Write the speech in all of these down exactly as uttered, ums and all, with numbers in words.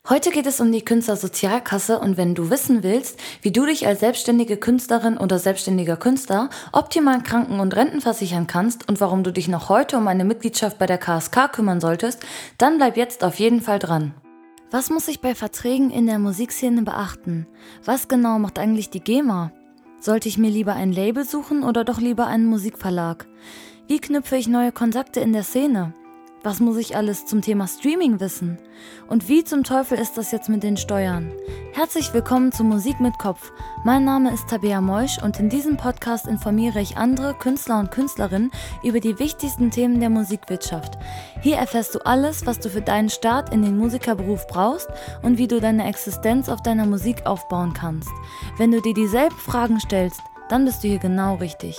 Heute geht es um die Künstlersozialkasse und wenn du wissen willst, wie du dich als selbstständige Künstlerin oder selbstständiger Künstler optimal Kranken- und Renten versichern kannst und warum du dich noch heute um eine Mitgliedschaft bei der K S K kümmern solltest, dann bleib jetzt auf jeden Fall dran. Was muss ich bei Verträgen in der Musikszene beachten? Was genau macht eigentlich die GEMA? Sollte ich mir lieber ein Label suchen oder doch lieber einen Musikverlag? Wie knüpfe ich neue Kontakte in der Szene? Was muss ich alles zum Thema Streaming wissen? Und wie zum Teufel ist das jetzt mit den Steuern? Herzlich willkommen zu Musik mit Kopf. Mein Name ist Tabea Moisch und in diesem Podcast informiere ich andere Künstler und Künstlerinnen über die wichtigsten Themen der Musikwirtschaft. Hier erfährst du alles, was du für deinen Start in den Musikerberuf brauchst und wie du deine Existenz auf deiner Musik aufbauen kannst. Wenn du dir dieselben Fragen stellst, dann bist du hier genau richtig.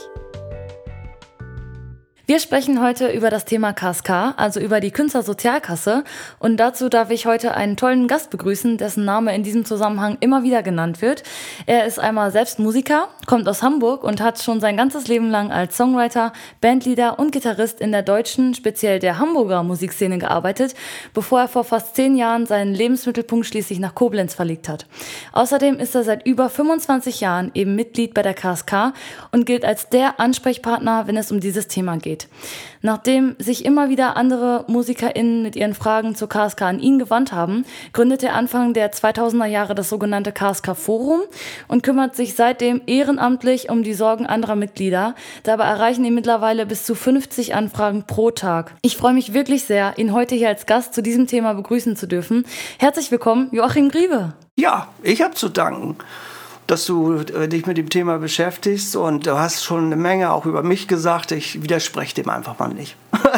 Wir sprechen heute über das Thema K S K, also über die Künstlersozialkasse. Und dazu darf ich heute einen tollen Gast begrüßen, dessen Name in diesem Zusammenhang immer wieder genannt wird. Er ist einmal selbst Musiker, kommt aus Hamburg und hat schon sein ganzes Leben lang als Songwriter, Bandleader und Gitarrist in der deutschen, speziell der Hamburger Musikszene gearbeitet, bevor er vor fast zehn Jahren seinen Lebensmittelpunkt schließlich nach Koblenz verlegt hat. Außerdem ist er seit über fünfundzwanzig Jahren eben Mitglied bei der K S K und gilt als der Ansprechpartner, wenn es um dieses Thema geht. Nachdem sich immer wieder andere MusikerInnen mit ihren Fragen zur K S K an ihn gewandt haben, gründet er Anfang der zweitausender Jahre das sogenannte K S K-Forum und kümmert sich seitdem ehrenamtlich um die Sorgen anderer Mitglieder. Dabei erreichen ihn mittlerweile bis zu fünfzig Anfragen pro Tag. Ich freue mich wirklich sehr, ihn heute hier als Gast zu diesem Thema begrüßen zu dürfen. Herzlich willkommen, Joachim Griebe. Ja, ich habe zu danken, dass du äh, dich mit dem Thema beschäftigst und du hast schon eine Menge auch über mich gesagt. Ich widerspreche dem einfach mal nicht.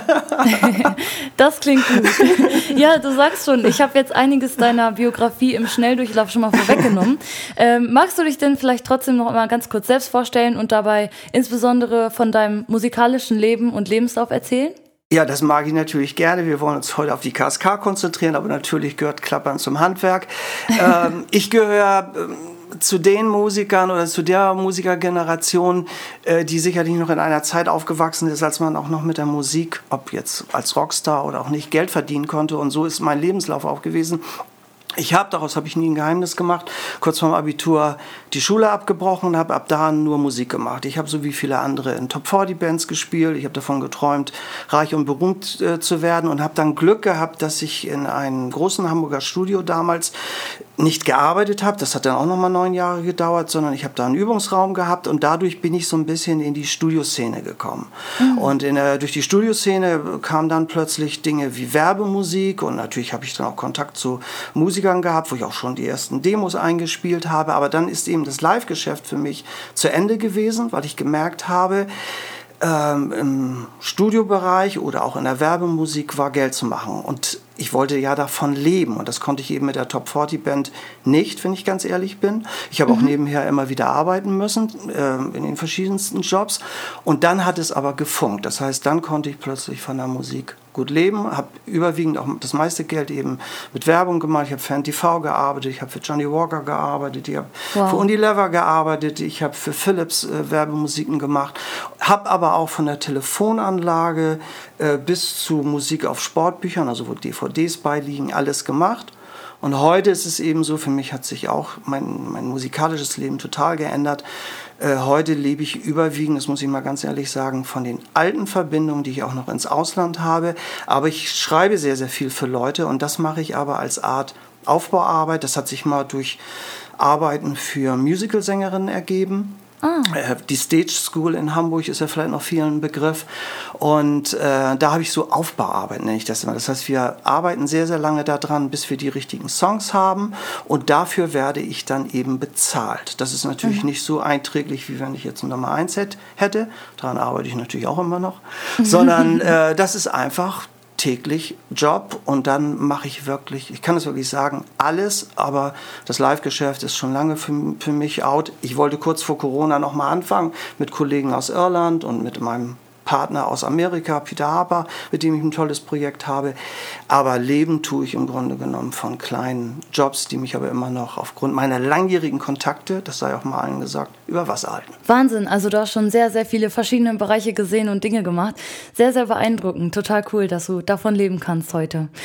Das klingt gut. Ja, du sagst schon, ich habe jetzt einiges deiner Biografie im Schnelldurchlauf schon mal vorweggenommen. Ähm, magst du dich denn vielleicht trotzdem noch mal ganz kurz selbst vorstellen und dabei insbesondere von deinem musikalischen Leben und Lebenslauf erzählen? Ja, das mag ich natürlich gerne. Wir wollen uns heute auf die K S K konzentrieren, aber natürlich gehört Klappern zum Handwerk. ähm, ich gehöre ähm, zu den Musikern oder zu der Musikergeneration, äh, die sicherlich noch in einer Zeit aufgewachsen ist, als man auch noch mit der Musik, ob jetzt als Rockstar oder auch nicht, Geld verdienen konnte. Und so ist mein Lebenslauf auch gewesen. Ich habe, daraus habe ich nie ein Geheimnis gemacht, kurz vorm Abitur die Schule abgebrochen und habe ab da nur Musik gemacht. Ich habe so wie viele andere in Top vierzig Bands gespielt. Ich habe davon geträumt, reich und berühmt äh, zu werden und habe dann Glück gehabt, dass ich in einem großen Hamburger Studio damals nicht gearbeitet habe. Das hat dann auch nochmal neun Jahre gedauert, sondern ich habe da einen Übungsraum gehabt und dadurch bin ich so ein bisschen in die Studioszene gekommen. Mhm. Und in der, durch die Studioszene kamen dann plötzlich Dinge wie Werbemusik und natürlich habe ich dann auch Kontakt zu Musikern gehabt, wo ich auch schon die ersten Demos eingespielt habe, aber dann ist eben das Live-Geschäft für mich zu Ende gewesen, weil ich gemerkt habe, ähm, im Studiobereich oder auch in der Werbemusik war Geld zu machen und ich wollte ja davon leben und das konnte ich eben mit der Top vierzig Band nicht, wenn ich ganz ehrlich bin. Ich habe mhm. auch nebenher immer wieder arbeiten müssen, äh, in den verschiedensten Jobs und dann hat es aber gefunkt. Das heißt, dann konnte ich plötzlich von der Musik gut leben, habe überwiegend auch das meiste Geld eben mit Werbung gemacht. Ich habe für N T V gearbeitet, ich habe für Johnny Walker gearbeitet, ich habe wow. für Unilever gearbeitet, ich habe für Philips äh, Werbemusiken gemacht, habe aber auch von der Telefonanlage äh, bis zu Musik auf Sportbüchern, also wo D V Ds beiliegen, alles gemacht. Und heute ist es eben so, für mich hat sich auch mein, mein musikalisches Leben total geändert. Äh, heute lebe ich überwiegend, das muss ich mal ganz ehrlich sagen, von den alten Verbindungen, die ich auch noch ins Ausland habe. Aber ich schreibe sehr, sehr viel für Leute und das mache ich aber als Art Aufbauarbeit. Das hat sich mal durch Arbeiten für Musicalsängerinnen ergeben. Ah. Die Stage School in Hamburg ist ja vielleicht noch vielen ein Begriff. Und äh, da habe ich so Aufbauarbeit, nenne ich das immer. Das heißt, wir arbeiten sehr, sehr lange daran, bis wir die richtigen Songs haben. Und dafür werde ich dann eben bezahlt. Das ist natürlich mhm. nicht so einträglich, wie wenn ich jetzt ein Nummer eins hätte. Daran arbeite ich natürlich auch immer noch. Mhm. Sondern äh, das ist einfach täglich Job und dann mache ich wirklich, ich kann es wirklich sagen, alles, aber das Live-Geschäft ist schon lange für, für mich out. Ich wollte kurz vor Corona nochmal anfangen mit Kollegen aus Irland und mit meinem Partner aus Amerika, Peter Harper, mit dem ich ein tolles Projekt habe. Aber leben tue ich im Grunde genommen von kleinen Jobs, die mich aber immer noch aufgrund meiner langjährigen Kontakte, das sei auch mal allen gesagt, über Wasser halten. Wahnsinn, also du hast schon sehr, sehr viele verschiedene Bereiche gesehen und Dinge gemacht. Sehr, sehr beeindruckend, total cool, dass du davon leben kannst heute.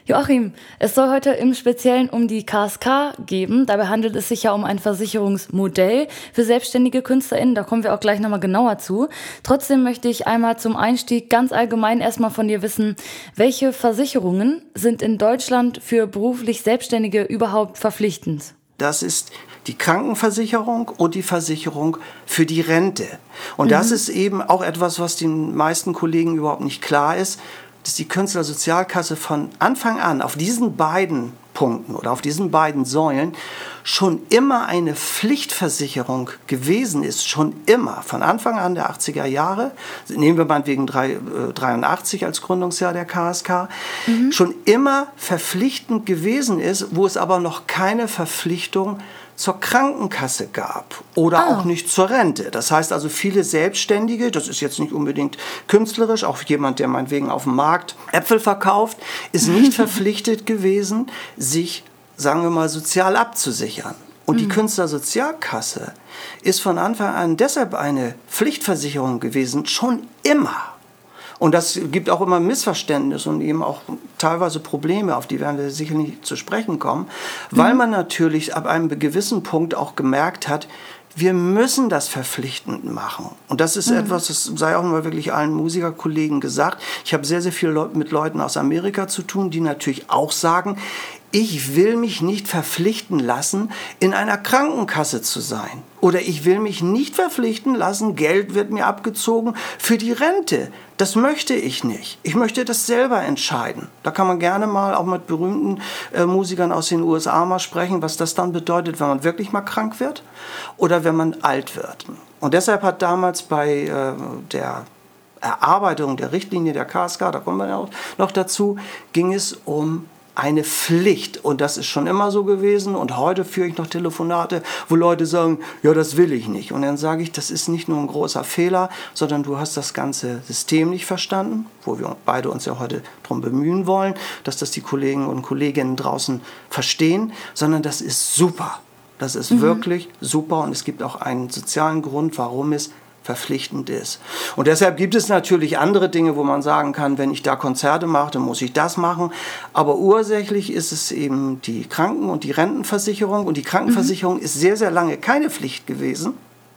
Joachim, es soll heute im Speziellen um die K S K geben. Dabei handelt es sich ja um ein Versicherungsmodell für selbstständige KünstlerInnen. Da kommen wir auch gleich nochmal genauer zu. Trotzdem möchte ich einmal zum Einstieg ganz allgemein erstmal von dir wissen, welche Versicherungen sind in Deutschland für beruflich Selbstständige überhaupt verpflichtend? Das ist die Krankenversicherung und die Versicherung für die Rente. Und mhm. das ist eben auch etwas, was den meisten Kollegen überhaupt nicht klar ist, dass die Künstlersozialkasse von Anfang an auf diesen beiden Punkten oder auf diesen beiden Säulen schon immer eine Pflichtversicherung gewesen ist, schon immer, von Anfang an der achtziger Jahre, nehmen wir meinetwegen dreiundachtzig als Gründungsjahr der K S K, mhm. schon immer verpflichtend gewesen ist, wo es aber noch keine Verpflichtung zur Krankenkasse gab oder ah. auch nicht zur Rente. Das heißt also, viele Selbstständige, das ist jetzt nicht unbedingt künstlerisch, auch jemand, der meinetwegen auf dem Markt Äpfel verkauft, ist nicht verpflichtet gewesen, sich, sagen wir mal, sozial abzusichern. Und mhm. die Künstlersozialkasse ist von Anfang an deshalb eine Pflichtversicherung gewesen, schon immer. Und das gibt auch immer Missverständnisse und eben auch teilweise Probleme, auf die werden wir sicherlich nicht zu sprechen kommen, weil man natürlich ab einem gewissen Punkt auch gemerkt hat, wir müssen das verpflichtend machen. Und das ist mhm. etwas, das sei auch mal wirklich allen Musikerkollegen gesagt. Ich habe sehr, sehr viel mit Leuten aus Amerika zu tun, die natürlich auch sagen, ich will mich nicht verpflichten lassen, in einer Krankenkasse zu sein. Oder ich will mich nicht verpflichten lassen, Geld wird mir abgezogen für die Rente. Das möchte ich nicht. Ich möchte das selber entscheiden. Da kann man gerne mal auch mit berühmten äh, Musikern aus den U S A mal sprechen, was das dann bedeutet, wenn man wirklich mal krank wird oder wenn man alt wird. Und deshalb hat damals bei äh, der Erarbeitung der Richtlinie der K S K, da kommen wir ja auch noch dazu, ging es um eine Pflicht. Und das ist schon immer so gewesen. Und heute führe ich noch Telefonate, wo Leute sagen, ja, das will ich nicht. Und dann sage ich, das ist nicht nur ein großer Fehler, sondern du hast das ganze System nicht verstanden, wo wir beide uns ja heute darum bemühen wollen, dass das die Kollegen und Kolleginnen draußen verstehen, sondern das ist super. Das ist mhm. wirklich super. Und es gibt auch einen sozialen Grund, warum es verpflichtend ist. Und deshalb gibt es natürlich andere Dinge, wo man sagen kann, wenn ich da Konzerte mache, dann muss ich das machen. Aber ursächlich ist es eben die Kranken- und die Rentenversicherung. Und die Krankenversicherung mhm. ist sehr, sehr lange keine Pflicht gewesen.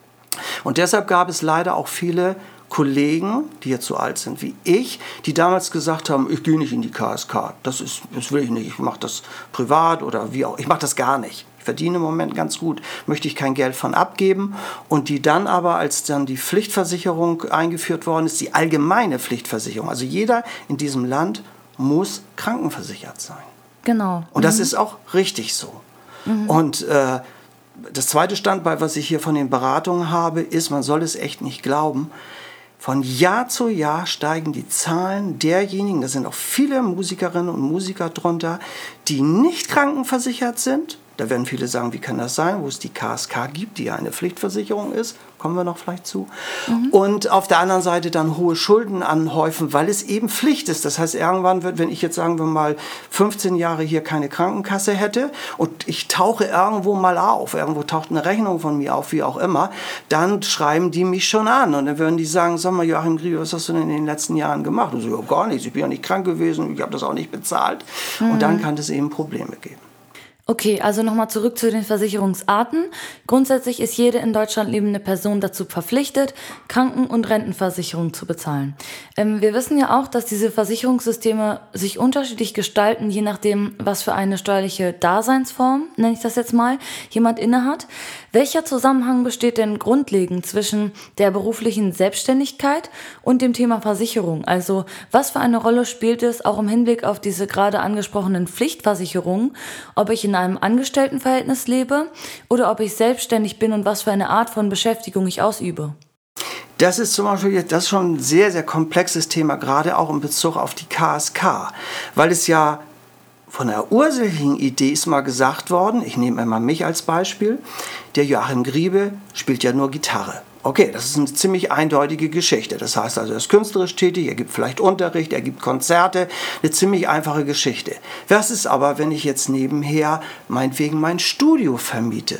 Und deshalb gab es leider auch viele Kollegen, die jetzt so alt sind wie ich, die damals gesagt haben, ich gehe nicht in die K S K. Das ist, das will ich nicht. Ich mache das privat oder wie auch. Ich mache das gar nicht. Ich verdiene im Moment ganz gut, möchte ich kein Geld von abgeben. Und die dann aber, als dann die Pflichtversicherung eingeführt worden ist, die allgemeine Pflichtversicherung, also jeder in diesem Land muss krankenversichert sein. Genau. Und das mhm. ist auch richtig so. Mhm. Und äh, das zweite Standbein, was ich hier von den Beratungen habe, ist, man soll es echt nicht glauben, von Jahr zu Jahr steigen die Zahlen derjenigen, da sind auch viele Musikerinnen und Musiker drunter, die nicht krankenversichert sind. Da werden viele sagen, wie kann das sein, wo es die K S K gibt, die ja eine Pflichtversicherung ist, kommen wir noch vielleicht zu. Mhm. Und auf der anderen Seite dann hohe Schulden anhäufen, weil es eben Pflicht ist. Das heißt, irgendwann wird, wenn ich jetzt sagen wir mal fünfzehn Jahre hier keine Krankenkasse hätte und ich tauche irgendwo mal auf, irgendwo taucht eine Rechnung von mir auf, wie auch immer, dann schreiben die mich schon an und dann würden die sagen, sag mal Joachim Griebe, was hast du denn in den letzten Jahren gemacht? Und so, ja, gar nichts, ich bin ja nicht krank gewesen, ich habe das auch nicht bezahlt. Mhm. Und dann kann es eben Probleme geben. Okay, also nochmal zurück zu den Versicherungsarten. Grundsätzlich ist jede in Deutschland lebende Person dazu verpflichtet, Kranken- und Rentenversicherung zu bezahlen. Ähm, wir wissen ja auch, dass diese Versicherungssysteme sich unterschiedlich gestalten, je nachdem, was für eine steuerliche Daseinsform, nenne ich das jetzt mal, jemand innehat. Welcher Zusammenhang besteht denn grundlegend zwischen der beruflichen Selbstständigkeit und dem Thema Versicherung? Also was für eine Rolle spielt es auch im Hinblick auf diese gerade angesprochenen Pflichtversicherungen, ob ich in einem Angestelltenverhältnis lebe oder ob ich selbstständig bin und was für eine Art von Beschäftigung ich ausübe? Das ist zum Beispiel das ist schon ein sehr, sehr komplexes Thema, gerade auch in Bezug auf die K S K, weil es ja von der ursächlichen Idee ist mal gesagt worden, ich nehme einmal mich als Beispiel, der Joachim Griebe spielt ja nur Gitarre. Okay, das ist eine ziemlich eindeutige Geschichte. Das heißt also, er ist künstlerisch tätig, er gibt vielleicht Unterricht, er gibt Konzerte, eine ziemlich einfache Geschichte. Was ist aber, wenn ich jetzt nebenher meinetwegen mein Studio vermiete?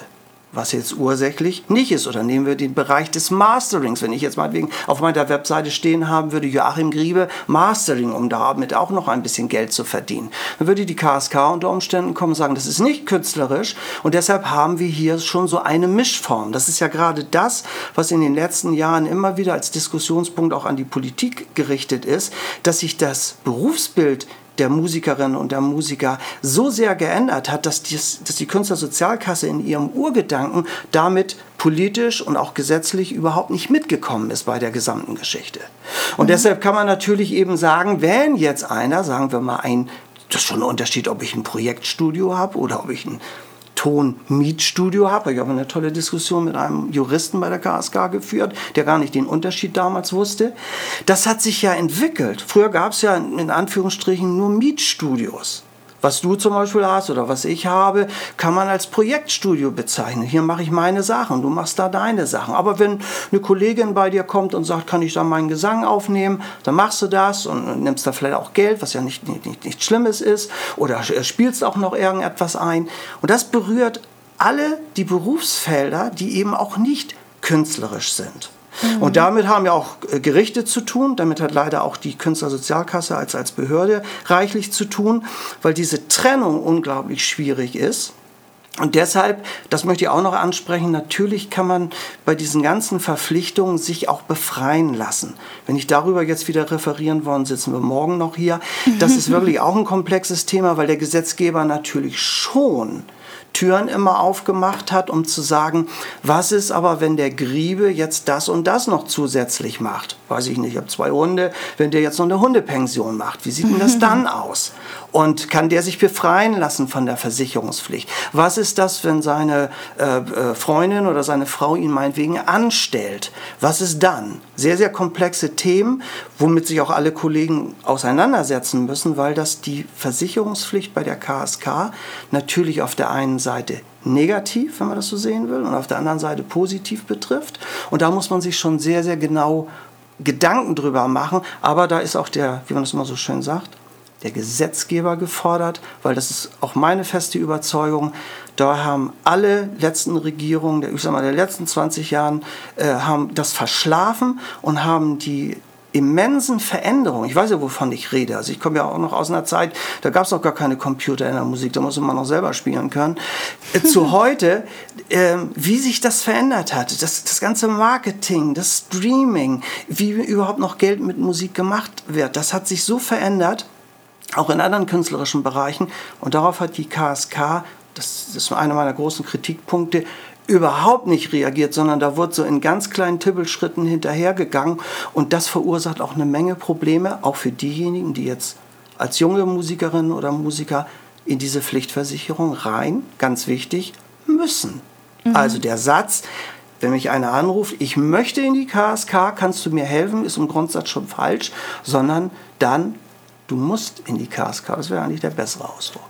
was jetzt ursächlich nicht ist. Oder nehmen wir den Bereich des Masterings. Wenn ich jetzt meinetwegen auf meiner Webseite stehen haben würde, Joachim Griebe Mastering, um damit auch noch ein bisschen Geld zu verdienen, dann würde die K S K unter Umständen kommen und sagen, das ist nicht künstlerisch und deshalb haben wir hier schon so eine Mischform. Das ist ja gerade das, was in den letzten Jahren immer wieder als Diskussionspunkt auch an die Politik gerichtet ist, dass sich das Berufsbild der Musikerinnen und der Musiker so sehr geändert hat, dass, dies, dass die Künstlersozialkasse in ihrem Urgedanken damit politisch und auch gesetzlich überhaupt nicht mitgekommen ist bei der gesamten Geschichte. Und mhm. deshalb kann man natürlich eben sagen, wenn jetzt einer, sagen wir mal ein, das ist schon ein Unterschied, ob ich ein Projektstudio habe oder ob ich ein Ton-Mietstudio habe. Ich habe eine tolle Diskussion mit einem Juristen bei der K S K geführt, der gar nicht den Unterschied damals wusste. Das hat sich ja entwickelt. Früher gab es ja in Anführungsstrichen nur Mietstudios. Was du zum Beispiel hast oder was ich habe, kann man als Projektstudio bezeichnen. Hier mache ich meine Sachen, du machst da deine Sachen. Aber wenn eine Kollegin bei dir kommt und sagt, kann ich da meinen Gesang aufnehmen, dann machst du das und nimmst da vielleicht auch Geld, was ja nicht, nicht, nicht, nichts Schlimmes ist, oder spielst auch noch irgendetwas ein. Und das berührt alle die Berufsfelder, die eben auch nicht künstlerisch sind. Mhm. Und damit haben ja auch Gerichte zu tun, damit hat leider auch die Künstlersozialkasse als, als Behörde reichlich zu tun, weil diese Trennung unglaublich schwierig ist. Und deshalb, das möchte ich auch noch ansprechen, natürlich kann man bei diesen ganzen Verpflichtungen sich auch befreien lassen. Wenn ich darüber jetzt wieder referieren wollen, sitzen wir morgen noch hier. Das ist wirklich auch ein komplexes Thema, weil der Gesetzgeber natürlich schon Türen immer aufgemacht hat, um zu sagen, was ist aber, wenn der Griebe jetzt das und das noch zusätzlich macht? Weiß ich nicht, ich habe zwei Hunde, wenn der jetzt noch eine Hundepension macht, wie sieht denn das dann aus? Und kann der sich befreien lassen von der Versicherungspflicht? Was ist das, wenn seine äh, Freundin oder seine Frau ihn meinetwegen anstellt? Was ist dann? Sehr, sehr komplexe Themen, womit sich auch alle Kollegen auseinandersetzen müssen, weil das die Versicherungspflicht bei der K S K natürlich auf der einen Seite negativ, wenn man das so sehen will, und auf der anderen Seite positiv betrifft. Und da muss man sich schon sehr, sehr genau Gedanken drüber machen. Aber da ist auch der, wie man das immer so schön sagt, der Gesetzgeber gefordert, weil das ist auch meine feste Überzeugung, da haben alle letzten Regierungen, ich sag mal, der letzten zwanzig Jahren, äh, haben das verschlafen und haben die immensen Veränderungen, ich weiß ja, wovon ich rede, also ich komme ja auch noch aus einer Zeit, da gab es noch gar keine Computer in der Musik, da musste man noch selber spielen können, äh, zu heute, äh, wie sich das verändert hat, das, das ganze Marketing, das Streaming, wie überhaupt noch Geld mit Musik gemacht wird, das hat sich so verändert, auch in anderen künstlerischen Bereichen. Und darauf hat die K S K, das ist einer meiner großen Kritikpunkte, überhaupt nicht reagiert, sondern da wurde so in ganz kleinen Tippelschritten hinterhergegangen. Und das verursacht auch eine Menge Probleme, auch für diejenigen, die jetzt als junge Musikerinnen oder Musiker in diese Pflichtversicherung rein, ganz wichtig, müssen. Mhm. Also der Satz, wenn mich einer anruft, ich möchte in die K S K, kannst du mir helfen, ist im Grundsatz schon falsch, sondern dann du musst in die K S K, das wäre eigentlich der bessere Ausdruck.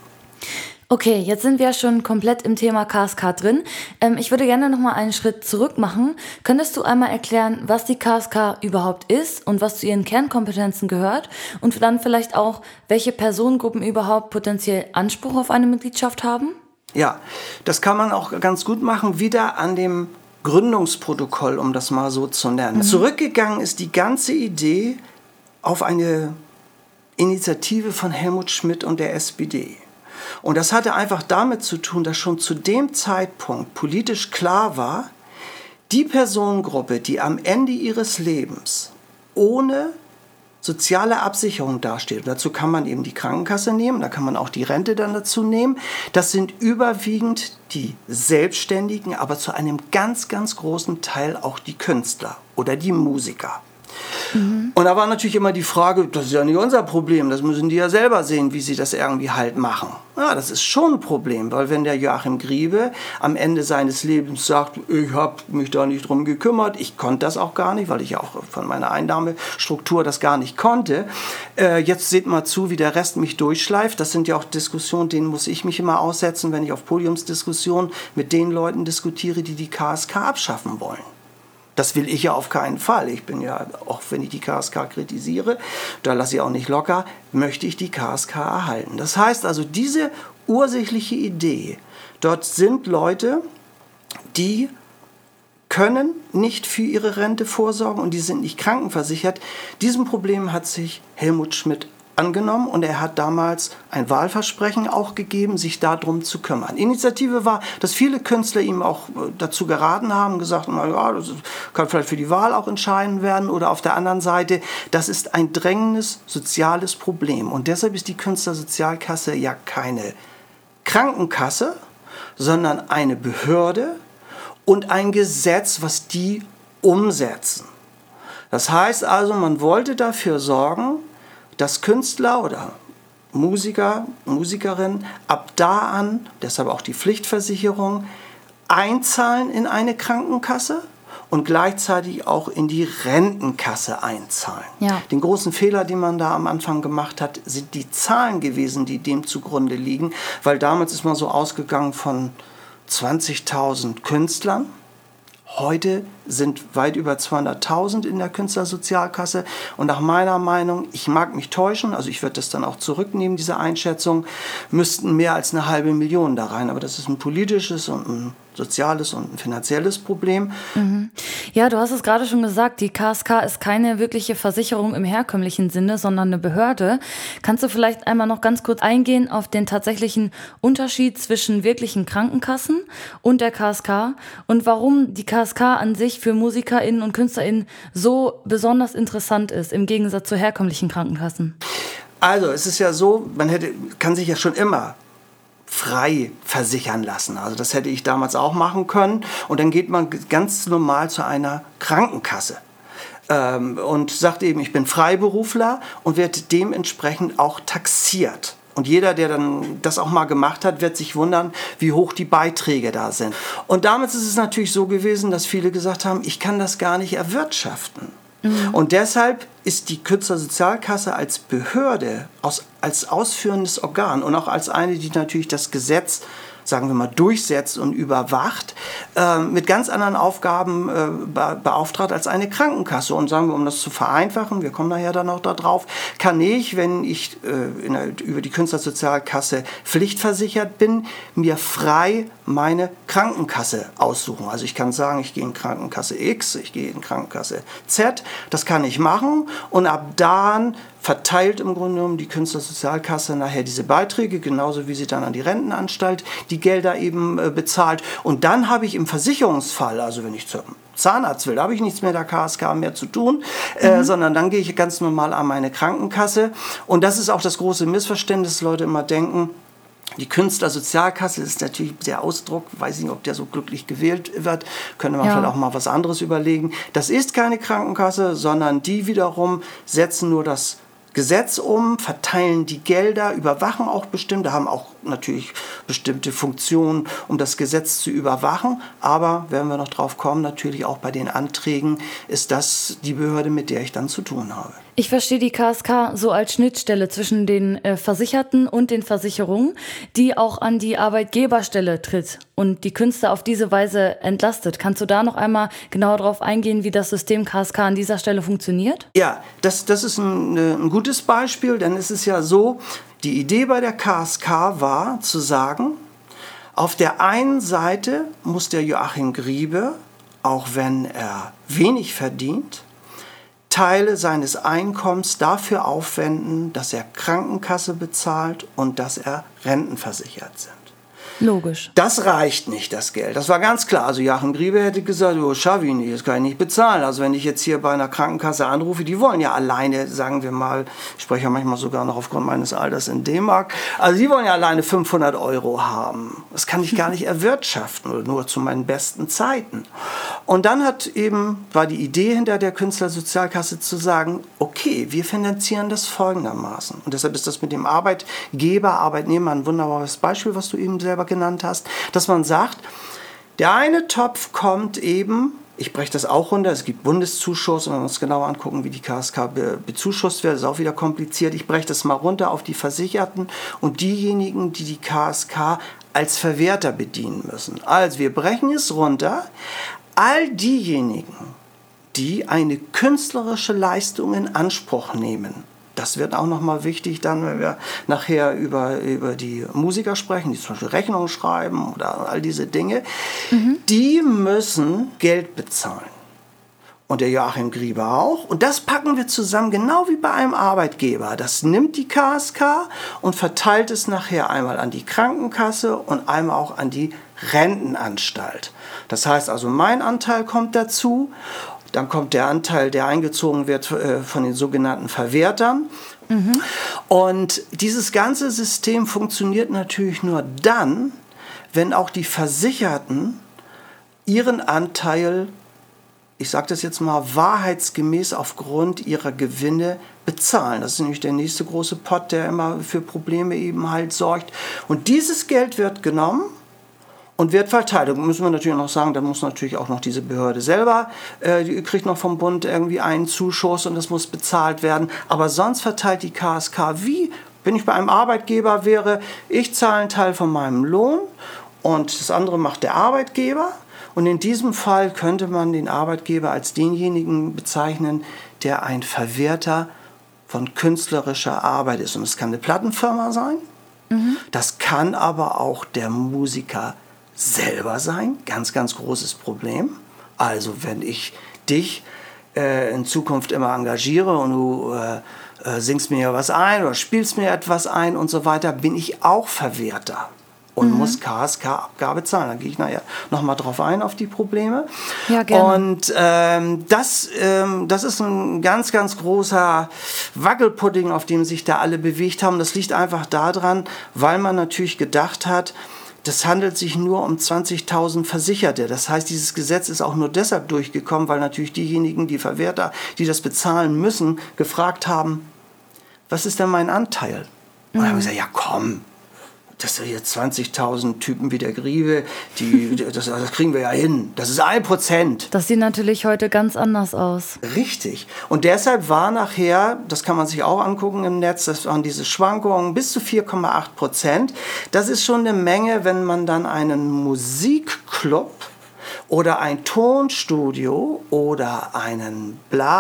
Okay, jetzt sind wir ja schon komplett im Thema K S K drin. Ähm, ich würde gerne noch mal einen Schritt zurück machen. Könntest du einmal erklären, was die K S K überhaupt ist und was zu ihren Kernkompetenzen gehört? Und dann vielleicht auch, welche Personengruppen überhaupt potenziell Anspruch auf eine Mitgliedschaft haben? Ja, das kann man auch ganz gut machen, wieder an dem Gründungsprotokoll, um das mal so zu nennen. Mhm. Zurückgegangen ist die ganze Idee auf eine Initiative von Helmut Schmidt und der S P D. Und das hatte einfach damit zu tun, dass schon zu dem Zeitpunkt politisch klar war, die Personengruppe, die am Ende ihres Lebens ohne soziale Absicherung dasteht, dazu kann man eben die Krankenkasse nehmen, da kann man auch die Rente dann dazu nehmen, das sind überwiegend die Selbstständigen, aber zu einem ganz, ganz großen Teil auch die Künstler oder die Musiker. Mhm. Und da war natürlich immer die Frage, das ist ja nicht unser Problem, das müssen die ja selber sehen, wie sie das irgendwie halt machen. Ja, das ist schon ein Problem, weil wenn der Joachim Griebe am Ende seines Lebens sagt, ich habe mich da nicht drum gekümmert, ich konnte das auch gar nicht, weil ich ja auch von meiner Einnahmestruktur das gar nicht konnte, äh, jetzt seht mal zu, wie der Rest mich durchschleift. Das sind ja auch Diskussionen, denen muss ich mich immer aussetzen, wenn ich auf Podiumsdiskussionen mit den Leuten diskutiere, die die K S K abschaffen wollen. Das will ich ja auf keinen Fall. Ich bin ja, auch wenn ich die K S K kritisiere, da lasse ich auch nicht locker, möchte ich die K S K erhalten. Das heißt also, diese ursächliche Idee, dort sind Leute, die können nicht für ihre Rente vorsorgen und die sind nicht krankenversichert. Diesem Problem hat sich Helmut Schmidt angenommen und er hat damals ein Wahlversprechen auch gegeben, sich darum zu kümmern. Initiative war, dass viele Künstler ihm auch dazu geraten haben, gesagt haben, ja, das kann vielleicht für die Wahl auch entscheidend werden, oder auf der anderen Seite, das ist ein drängendes soziales Problem und deshalb ist die Künstlersozialkasse ja keine Krankenkasse, sondern eine Behörde und ein Gesetz, was die umsetzen. Das heißt also, man wollte dafür sorgen, dass Künstler oder Musiker, Musikerinnen ab da an, deshalb auch die Pflichtversicherung, einzahlen in eine Krankenkasse und gleichzeitig auch in die Rentenkasse einzahlen. Ja. Den großen Fehler, den man da am Anfang gemacht hat, sind die Zahlen gewesen, die dem zugrunde liegen, weil damals ist man so ausgegangen von zwanzigtausend Künstlern. Heute sind weit über zweihunderttausend in der Künstlersozialkasse und nach meiner Meinung, ich mag mich täuschen, also ich würde das dann auch zurücknehmen, diese Einschätzung, müssten mehr als eine halbe Million da rein. Aber das ist ein politisches und ein soziales und ein finanzielles Problem. Mhm. Ja, du hast es gerade schon gesagt, die K S K ist keine wirkliche Versicherung im herkömmlichen Sinne, sondern eine Behörde. Kannst du vielleicht einmal noch ganz kurz eingehen auf den tatsächlichen Unterschied zwischen wirklichen Krankenkassen und der K S K und warum die K S K an sich für MusikerInnen und KünstlerInnen so besonders interessant ist, im Gegensatz zu herkömmlichen Krankenkassen? Also, es ist ja so, man hätte, kann sich ja schon immer frei versichern lassen. Also das hätte ich damals auch machen können. Und dann geht man ganz normal zu einer Krankenkasse ähm, und sagt eben, ich bin Freiberufler und wird dementsprechend auch taxiert. Und jeder, der dann das auch mal gemacht hat, wird sich wundern, wie hoch die Beiträge da sind. Und damals ist es natürlich so gewesen, dass viele gesagt haben, ich kann das gar nicht erwirtschaften. Mhm. Und deshalb ist die Künstlersozialkasse als Behörde, aus, als ausführendes Organ und auch als eine, die natürlich das Gesetz, sagen wir mal, durchsetzt und überwacht, äh, mit ganz anderen Aufgaben äh, be- beauftragt als eine Krankenkasse. Und sagen wir, um das zu vereinfachen, wir kommen nachher dann noch da drauf, kann ich, wenn ich äh, in der, über die Künstlersozialkasse pflichtversichert bin, mir frei meine Krankenkasse aussuchen. Also ich kann sagen, ich gehe in Krankenkasse X, ich gehe in Krankenkasse Z, das kann ich machen und ab dann verteilt im Grunde genommen die Künstlersozialkasse nachher diese Beiträge, genauso wie sie dann an die Rentenanstalt die Gelder eben äh, bezahlt. Und dann habe ich im Versicherungsfall, also wenn ich zum Zahnarzt will, da habe ich nichts mit der K S K mehr zu tun, äh, mhm. sondern dann gehe ich ganz normal an meine Krankenkasse. Und das ist auch das große Missverständnis, dass Leute immer denken, die Künstlersozialkasse ist natürlich der Ausdruck, weiß ich nicht, ob der so glücklich gewählt wird, könnte man ja vielleicht auch mal was anderes überlegen. Das ist keine Krankenkasse, sondern die wiederum setzen nur das Gesetz um, verteilen die Gelder, überwachen auch bestimmte, haben auch natürlich bestimmte Funktionen, um das Gesetz zu überwachen. Aber, werden wir noch drauf kommen, natürlich auch bei den Anträgen ist das die Behörde, mit der ich dann zu tun habe. Ich verstehe die K S K so als Schnittstelle zwischen den äh, Versicherten und den Versicherungen, die auch an die Arbeitgeberstelle tritt und die Künstler auf diese Weise entlastet. Kannst du da noch einmal genauer darauf eingehen, wie das System K S K an dieser Stelle funktioniert? Ja, das, das ist ein, ein gutes Beispiel, denn es ist ja so, die Idee bei der K S K war zu sagen, auf der einen Seite muss der Joachim Griebe, auch wenn er wenig verdient, Teile seines Einkommens dafür aufwenden, dass er Krankenkasse bezahlt und dass er rentenversichert sind. Logisch. Das reicht nicht, das Geld. Das war ganz klar. Also Joachim Griebe hätte gesagt, oh, schaffe ich nicht, das kann ich nicht bezahlen. Also wenn ich jetzt hier bei einer Krankenkasse anrufe, die wollen ja alleine, sagen wir mal, ich spreche ja manchmal sogar noch aufgrund meines Alters in D-Mark, also die wollen ja alleine fünfhundert Euro haben. Das kann ich gar nicht erwirtschaften oder nur zu meinen besten Zeiten. Und dann hat eben, war die Idee hinter der Künstlersozialkasse zu sagen, okay, wir finanzieren das folgendermaßen. Und deshalb ist das mit dem Arbeitgeber, Arbeitnehmer ein wunderbares Beispiel, was du eben selber genannt hast, dass man sagt, der eine Topf kommt eben, ich breche das auch runter, es gibt Bundeszuschuss und wenn wir uns genauer angucken, wie die K S K be- bezuschusst wird, ist auch wieder kompliziert. Ich breche das mal runter auf die Versicherten und diejenigen, die die K S K als Verwerter bedienen müssen. Also wir brechen es runter, all diejenigen, die eine künstlerische Leistung in Anspruch nehmen, das wird auch nochmal wichtig dann, wenn wir nachher über, über die Musiker sprechen, die zum Beispiel Rechnungen schreiben oder all diese Dinge, mhm. die müssen Geld bezahlen. Und der Joachim Grieber auch. Und das packen wir zusammen, genau wie bei einem Arbeitgeber. Das nimmt die K S K und verteilt es nachher einmal an die Krankenkasse und einmal auch an die Rentenanstalt. Das heißt also, mein Anteil kommt dazu. Dann kommt der Anteil, der eingezogen wird äh, von den sogenannten Verwertern. Mhm. Und dieses ganze System funktioniert natürlich nur dann, wenn auch die Versicherten ihren Anteil, ich sage das jetzt mal, wahrheitsgemäß aufgrund ihrer Gewinne bezahlen. Das ist nämlich der nächste große Pott, der immer für Probleme eben halt sorgt. Und dieses Geld wird genommen und wird verteilt. Da müssen wir natürlich noch sagen, da muss natürlich auch noch diese Behörde selber, äh, die kriegt noch vom Bund irgendwie einen Zuschuss und das muss bezahlt werden. Aber sonst verteilt die K S K wie, wenn ich bei einem Arbeitgeber wäre, ich zahle einen Teil von meinem Lohn und das andere macht der Arbeitgeber. Und in diesem Fall könnte man den Arbeitgeber als denjenigen bezeichnen, der ein Verwerter von künstlerischer Arbeit ist. Und es kann eine Plattenfirma sein, mhm. das kann aber auch der Musiker selber sein. Ganz, ganz großes Problem. Also wenn ich dich äh, in Zukunft immer engagiere und du äh, äh, singst mir ja was ein oder spielst mir etwas ein und so weiter, bin ich auch Verwerter. Und mhm. muss K S K-Abgabe zahlen. Da gehe ich nachher nochmal drauf ein, auf die Probleme. Ja, gerne. Und ähm, das, ähm, das ist ein ganz, ganz großer Wackelpudding, auf dem sich da alle bewegt haben. Das liegt einfach daran, weil man natürlich gedacht hat, das handelt sich nur um zwanzigtausend Versicherte. Das heißt, dieses Gesetz ist auch nur deshalb durchgekommen, weil natürlich diejenigen, die Verwerter, die das bezahlen müssen, gefragt haben, was ist denn mein Anteil? Und dann haben wir gesagt, ja komm, das sind jetzt zwanzigtausend Typen wie der Griebe, die, das, das kriegen wir ja hin. Das ist ein Prozent. Das sieht natürlich heute ganz anders aus. Richtig. Und deshalb war nachher, das kann man sich auch angucken im Netz, das waren diese Schwankungen bis zu vier Komma acht Prozent. Das ist schon eine Menge, wenn man dann einen Musikclub oder ein Tonstudio oder einen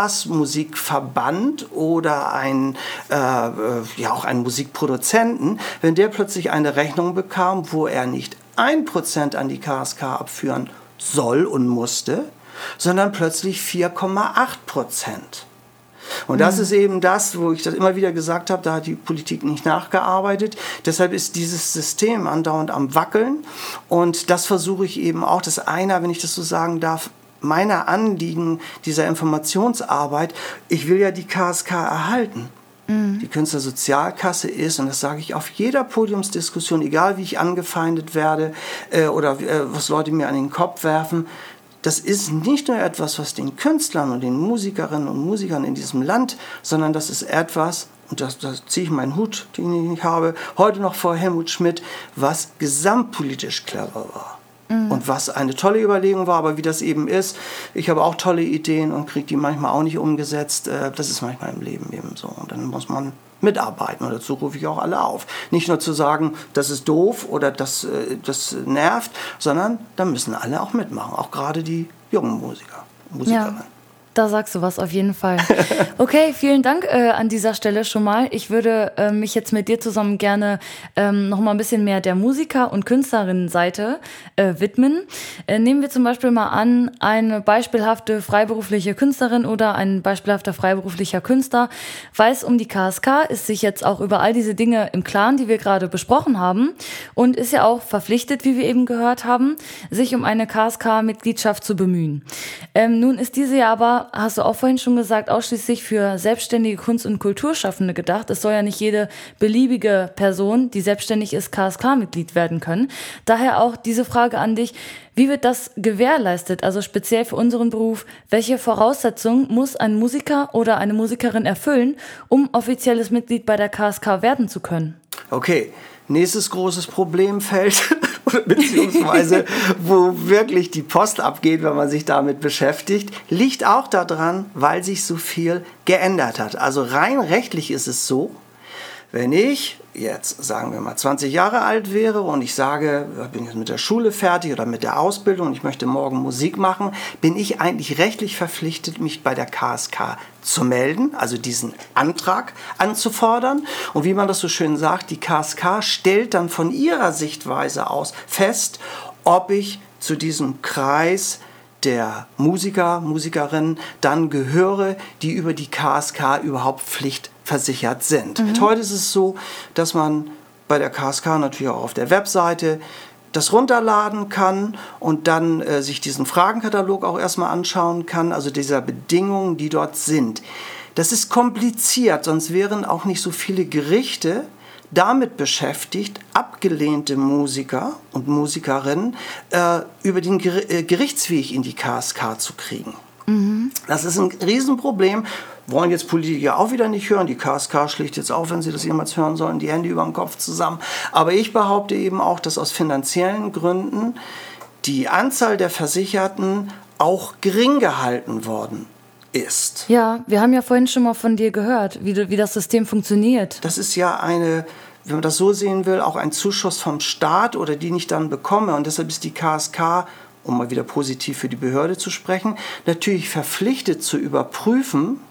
Blasmusikverband oder ein, äh, ja, auch einen Musikproduzenten, wenn der plötzlich eine Rechnung bekam, wo er nicht ein Prozent an die K S K abführen soll und musste, sondern plötzlich vier Komma acht Prozent. Und das mhm. ist eben das, wo ich das immer wieder gesagt habe, da hat die Politik nicht nachgearbeitet. Deshalb ist dieses System andauernd am Wackeln. Und das versuche ich eben auch, dass einer, wenn ich das so sagen darf, meiner Anliegen dieser Informationsarbeit, ich will ja die K S K erhalten. Mhm. Die Künstlersozialkasse ist, und das sage ich auf jeder Podiumsdiskussion, egal wie ich angefeindet werde äh, oder äh, was Leute mir an den Kopf werfen, das ist nicht nur etwas, was den Künstlern und den Musikerinnen und Musikern in diesem Land, sondern das ist etwas, und das, das ziehe ich meinen Hut, den ich habe, heute noch vor Helmut Schmidt, was gesamtpolitisch clever war. Mhm. Und was eine tolle Überlegung war, aber wie das eben ist, ich habe auch tolle Ideen und kriege die manchmal auch nicht umgesetzt. Das ist manchmal im Leben eben so. Und dann muss man mitarbeiten. Und dazu rufe ich auch alle auf. Nicht nur zu sagen, das ist doof oder das, das nervt, sondern da müssen alle auch mitmachen. Auch gerade die jungen Musiker, Musikerinnen. Ja. Da sagst du was auf jeden Fall. Okay, vielen Dank äh, an dieser Stelle schon mal. Ich würde äh, mich jetzt mit dir zusammen gerne ähm, noch mal ein bisschen mehr der Musiker- und Künstlerinnenseite äh, widmen. Äh, nehmen wir zum Beispiel mal an, eine beispielhafte freiberufliche Künstlerin oder ein beispielhafter freiberuflicher Künstler weiß um die K S K, ist sich jetzt auch über all diese Dinge im Klaren, die wir gerade besprochen haben, und ist ja auch verpflichtet, wie wir eben gehört haben, sich um eine K S K-Mitgliedschaft zu bemühen. Ähm, nun ist diese ja aber, hast du auch vorhin schon gesagt, ausschließlich für selbstständige Kunst- und Kulturschaffende gedacht. Es soll ja nicht jede beliebige Person, die selbstständig ist, K S K-Mitglied werden können. Daher auch diese Frage an dich, wie wird das gewährleistet, also speziell für unseren Beruf? Welche Voraussetzungen muss ein Musiker oder eine Musikerin erfüllen, um offizielles Mitglied bei der K S K werden zu können? Okay, nächstes großes Problemfeld, beziehungsweise wo wirklich die Post abgeht, wenn man sich damit beschäftigt, liegt auch daran, weil sich so viel geändert hat. Also rein rechtlich ist es so, Wenn ich jetzt, sagen wir mal, zwanzig Jahre alt wäre und ich sage, ich bin jetzt mit der Schule fertig oder mit der Ausbildung und ich möchte morgen Musik machen, bin ich eigentlich rechtlich verpflichtet, mich bei der K S K zu melden, also diesen Antrag anzufordern. Und wie man das so schön sagt, die K S K stellt dann von ihrer Sichtweise aus fest, ob ich zu diesem Kreis der Musiker, Musikerinnen dann gehöre, die über die K S K überhaupt pflichtversichert sind. Mhm. Heute ist es so, dass man bei der K S K natürlich auch auf der Webseite das runterladen kann und dann äh, sich diesen Fragenkatalog auch erstmal anschauen kann, also dieser Bedingungen, die dort sind. Das ist kompliziert, sonst wären auch nicht so viele Gerichte damit beschäftigt, abgelehnte Musiker und Musikerinnen äh, über den Ger- äh, Gerichtsweg in die K S K zu kriegen. Mhm. Das ist ein Riesenproblem. Wollen jetzt Politiker auch wieder nicht hören. Die K S K schlägt jetzt auf, wenn sie das jemals hören sollen, die Hände über den Kopf zusammen. Aber ich behaupte eben auch, dass aus finanziellen Gründen die Anzahl der Versicherten auch gering gehalten worden ist. Ja, wir haben ja vorhin schon mal von dir gehört, wie, du, wie das System funktioniert. Das ist ja eine, wenn man das so sehen will, auch ein Zuschuss vom Staat oder den ich dann bekomme. Und deshalb ist die K S K, um mal wieder positiv für die Behörde zu sprechen, natürlich verpflichtet zu überprüfen,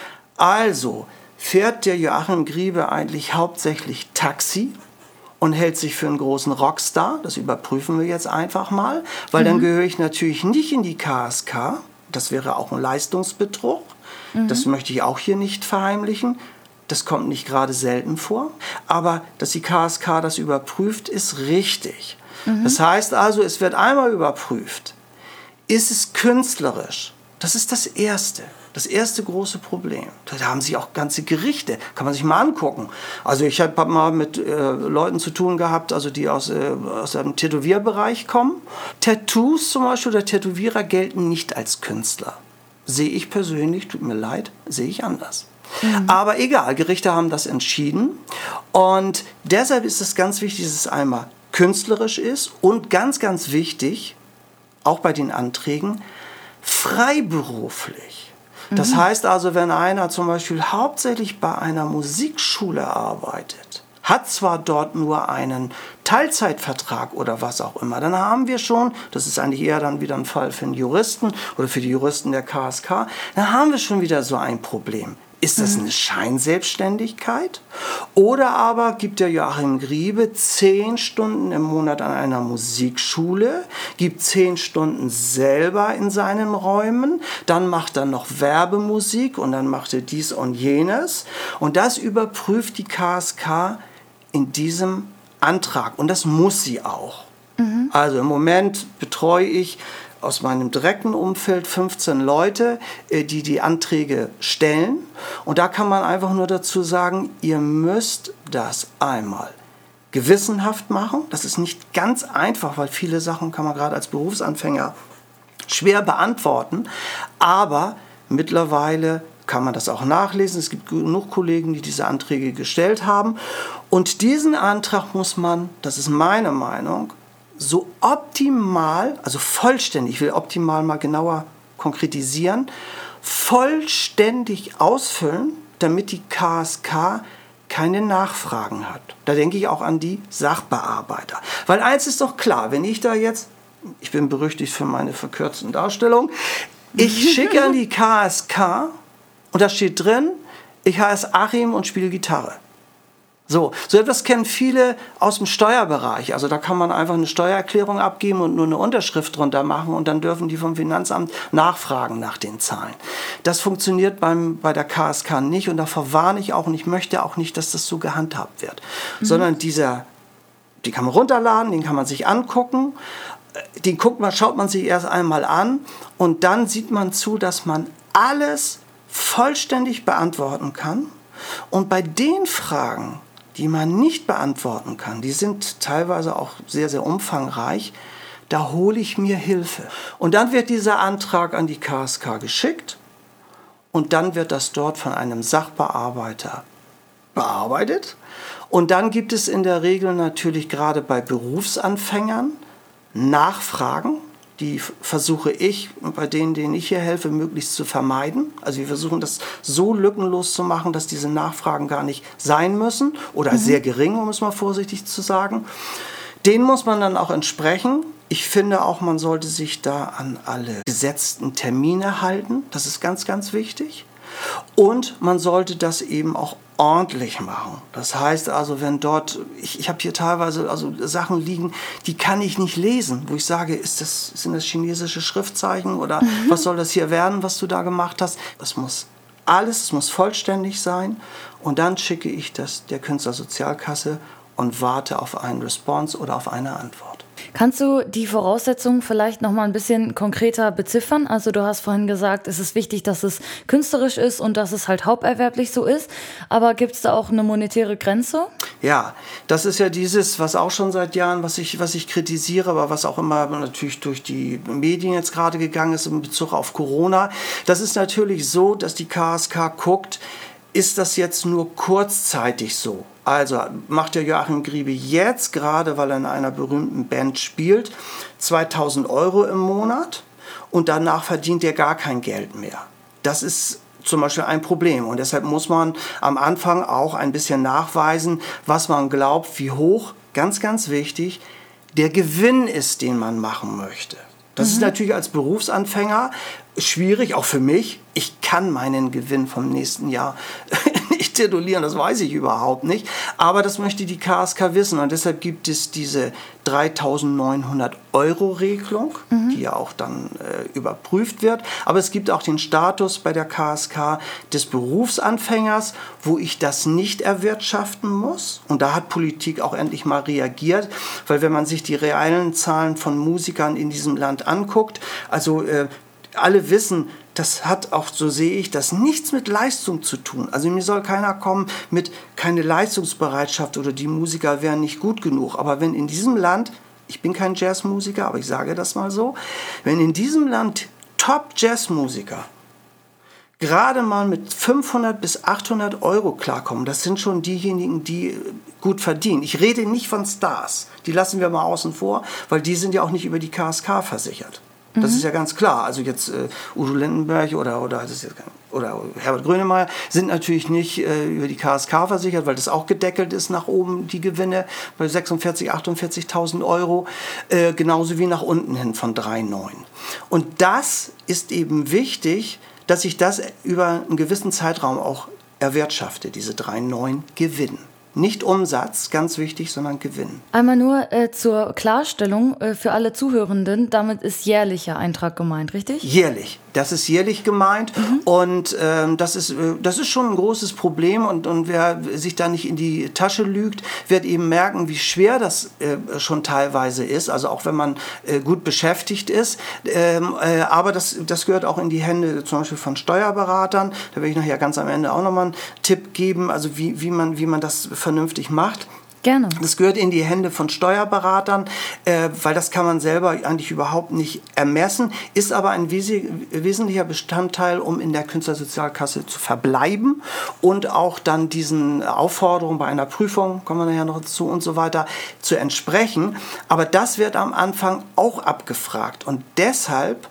also fährt der Joachim Griebe eigentlich hauptsächlich Taxi und hält sich für einen großen Rockstar. Das überprüfen wir jetzt einfach mal, weil mhm. dann gehöre ich natürlich nicht in die K S K. Das wäre auch ein Leistungsbetrug. Mhm. Das möchte ich auch hier nicht verheimlichen. Das kommt nicht gerade selten vor. Aber dass die K S K das überprüft, ist richtig. Mhm. Das heißt also, es wird einmal überprüft. Ist es künstlerisch? Das ist das Erste. Das erste große Problem. Da haben sich auch ganze Gerichte, kann man sich mal angucken. Also ich habe mal mit äh, Leuten zu tun gehabt, also die aus, äh, aus dem Tätowierbereich kommen. Tattoos zum Beispiel oder Tätowierer gelten nicht als Künstler. Sehe ich persönlich, tut mir leid, sehe ich anders. Mhm. Aber egal, Gerichte haben das entschieden. Und deshalb ist es ganz wichtig, dass es einmal künstlerisch ist und ganz, ganz wichtig, auch bei den Anträgen, freiberuflich. Das mhm. heißt also, wenn einer zum Beispiel hauptsächlich bei einer Musikschule arbeitet, hat zwar dort nur einen Teilzeitvertrag oder was auch immer, dann haben wir schon, das ist eigentlich eher dann wieder ein Fall für einen Juristen oder für die Juristen der K S K, dann haben wir schon wieder so ein Problem. Ist das eine Scheinselbstständigkeit? Oder aber gibt der Joachim Griebe zehn Stunden im Monat an einer Musikschule, gibt zehn Stunden selber in seinen Räumen, dann macht er noch Werbemusik und dann macht er dies und jenes. Und das überprüft die K S K in diesem Antrag. Und das muss sie auch. Mhm. Also im Moment betreue ich aus meinem direkten Umfeld fünfzehn Leute, die die Anträge stellen. Und da kann man einfach nur dazu sagen, ihr müsst das einmal gewissenhaft machen. Das ist nicht ganz einfach, weil viele Sachen kann man gerade als Berufsanfänger schwer beantworten. Aber mittlerweile kann man das auch nachlesen. Es gibt genug Kollegen, die diese Anträge gestellt haben. Und diesen Antrag muss man, das ist meine Meinung, so optimal, also vollständig, ich will optimal mal genauer konkretisieren, vollständig ausfüllen, damit die K S K keine Nachfragen hat. Da denke ich auch an die Sachbearbeiter. Weil eins ist doch klar, wenn ich da jetzt, ich bin berüchtigt für meine verkürzten Darstellungen, ich schicke an die K S K und da steht drin, ich heiße Achim und spiele Gitarre. So, so etwas kennen viele aus dem Steuerbereich. Also da kann man einfach eine Steuererklärung abgeben und nur eine Unterschrift drunter machen und dann dürfen die vom Finanzamt nachfragen nach den Zahlen. Das funktioniert beim, bei der K S K nicht und davor warne ich auch und ich möchte auch nicht, dass das so gehandhabt wird. Mhm. Sondern dieser, die kann man runterladen, den kann man sich angucken, den guckt man, schaut man sich erst einmal an und dann sieht man zu, dass man alles vollständig beantworten kann. Und bei den Fragen, die man nicht beantworten kann, die sind teilweise auch sehr, sehr umfangreich, da hole ich mir Hilfe. Und dann wird dieser Antrag an die K S K geschickt und dann wird das dort von einem Sachbearbeiter bearbeitet. Und dann gibt es in der Regel natürlich gerade bei Berufsanfängern Nachfragen. Die versuche ich bei denen, denen ich hier helfe, möglichst zu vermeiden. Also wir versuchen das so lückenlos zu machen, dass diese Nachfragen gar nicht sein müssen oder mhm. sehr gering, um es mal vorsichtig zu sagen. Denen muss man dann auch entsprechen. Ich finde auch, man sollte sich da an alle gesetzten Termine halten. Das ist ganz, ganz wichtig. Und man sollte das eben auch ordentlich machen. Das heißt also, wenn dort, ich, ich habe hier teilweise also Sachen liegen, die kann ich nicht lesen, wo ich sage, ist das, sind das chinesische Schriftzeichen oder mhm. was soll das hier werden, was du da gemacht hast? Das muss alles, es muss vollständig sein und dann schicke ich das der Künstlersozialkasse und warte auf einen Response oder auf eine Antwort. Kannst du die Voraussetzungen vielleicht noch mal ein bisschen konkreter beziffern? Also du hast vorhin gesagt, es ist wichtig, dass es künstlerisch ist und dass es halt haupterwerblich so ist. Aber gibt es da auch eine monetäre Grenze? Ja, das ist ja dieses, was auch schon seit Jahren, was ich, was ich kritisiere, aber was auch immer natürlich durch die Medien jetzt gerade gegangen ist in Bezug auf Corona. Das ist natürlich so, dass die K S K guckt, ist das jetzt nur kurzzeitig so? Also macht der Joachim Griebe jetzt, gerade weil er in einer berühmten Band spielt, zweitausend Euro im Monat und danach verdient er gar kein Geld mehr. Das ist zum Beispiel ein Problem und deshalb muss man am Anfang auch ein bisschen nachweisen, was man glaubt, wie hoch, ganz, ganz wichtig, der Gewinn ist, den man machen möchte. Das mhm. ist natürlich als Berufsanfänger schwierig, auch für mich. Ich kann meinen Gewinn vom nächsten Jahr nicht titulieren, das weiß ich überhaupt nicht. Aber das möchte die K S K wissen und deshalb gibt es diese dreitausendneunhundert Euro Regelung, mhm. die ja auch dann äh, überprüft wird. Aber es gibt auch den Status bei der K S K des Berufsanfängers, wo ich das nicht erwirtschaften muss. Und da hat Politik auch endlich mal reagiert, weil wenn man sich die realen Zahlen von Musikern in diesem Land anguckt, also äh, alle wissen, das hat auch, so sehe ich, das nichts mit Leistung zu tun. Also mir soll keiner kommen mit keine Leistungsbereitschaft oder die Musiker wären nicht gut genug. Aber wenn in diesem Land, ich bin kein Jazzmusiker, aber ich sage das mal so, wenn in diesem Land Top-Jazzmusiker gerade mal mit fünfhundert bis achthundert Euro klarkommen, das sind schon diejenigen, die gut verdienen. Ich rede nicht von Stars, die lassen wir mal außen vor, weil die sind ja auch nicht über die K S K versichert. Das ist ja ganz klar. Also jetzt äh, Udo Lindenberg oder, oder, das ist jetzt, oder Herbert Grönemeyer sind natürlich nicht äh, über die K S K versichert, weil das auch gedeckelt ist nach oben, die Gewinne bei sechsundvierzigtausend, achtundvierzigtausend Euro, äh, genauso wie nach unten hin von drei Komma neun. Und das ist eben wichtig, dass ich das über einen gewissen Zeitraum auch erwirtschafte, diese drei Komma neun Gewinn. Nicht Umsatz, ganz wichtig, sondern Gewinn. Einmal nur äh, zur Klarstellung äh, für alle Zuhörenden, damit ist jährlicher Eintrag gemeint, richtig? Jährlich. Das ist jährlich gemeint mhm. und ähm, das ist, äh, das ist schon ein großes Problem und, und wer sich da nicht in die Tasche lügt, wird eben merken, wie schwer das äh, schon teilweise ist, also auch wenn man äh, gut beschäftigt ist, ähm, äh, aber das, das gehört auch in die Hände zum Beispiel von Steuerberatern, da werde ich nachher ganz am Ende auch nochmal einen Tipp geben, also wie, wie, man, wie man das vernünftig macht. Gerne. Das gehört in die Hände von Steuerberatern, äh, weil das kann man selber eigentlich überhaupt nicht ermessen, ist aber ein wes- wesentlicher Bestandteil, um in der Künstlersozialkasse zu verbleiben und auch dann diesen Aufforderungen bei einer Prüfung, kommen wir nachher noch dazu und so weiter, zu entsprechen. Aber das wird am Anfang auch abgefragt und deshalb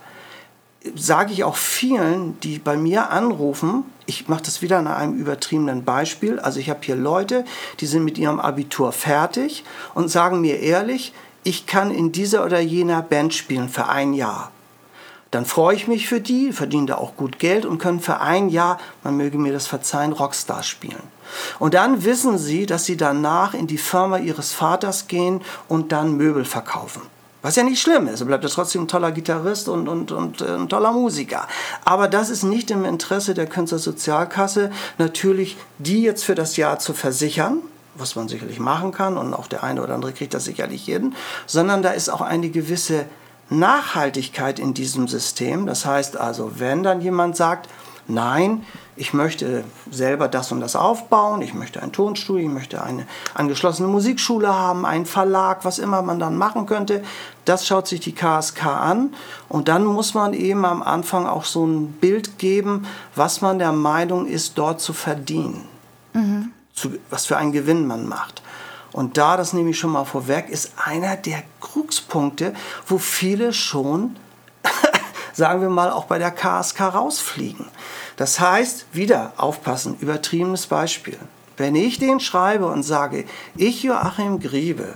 sage ich auch vielen, die bei mir anrufen, ich mache das wieder nach einem übertriebenen Beispiel, also ich habe hier Leute, die sind mit ihrem Abitur fertig und sagen mir ehrlich, ich kann in dieser oder jener Band spielen für ein Jahr. Dann freue ich mich für die, verdienen da auch gut Geld und können für ein Jahr, man möge mir das verzeihen, Rockstar spielen. Und dann wissen sie, dass sie danach in die Firma ihres Vaters gehen und dann Möbel verkaufen. Was ja nicht schlimm ist, er bleibt ja trotzdem ein toller Gitarrist und, und, und äh, ein toller Musiker. Aber das ist nicht im Interesse der Künstlersozialkasse, natürlich die jetzt für das Jahr zu versichern, was man sicherlich machen kann und auch der eine oder andere kriegt das sicherlich jeden, sondern da ist auch eine gewisse Nachhaltigkeit in diesem System. Das heißt also, wenn dann jemand sagt, nein, ich möchte selber das und das aufbauen, ich möchte ein Tonstudio, ich möchte eine angeschlossene Musikschule haben, einen Verlag, was immer man dann machen könnte, das schaut sich die K S K an und dann muss man eben am Anfang auch so ein Bild geben, was man der Meinung ist, dort zu verdienen, mhm. zu, was für einen Gewinn man macht. Und da, das nehme ich schon mal vorweg, ist einer der Krugspunkte, wo viele schon, sagen wir mal, auch bei der K S K rausfliegen. Das heißt, wieder aufpassen, übertriebenes Beispiel. Wenn ich den schreibe und sage, ich, Joachim Griebe,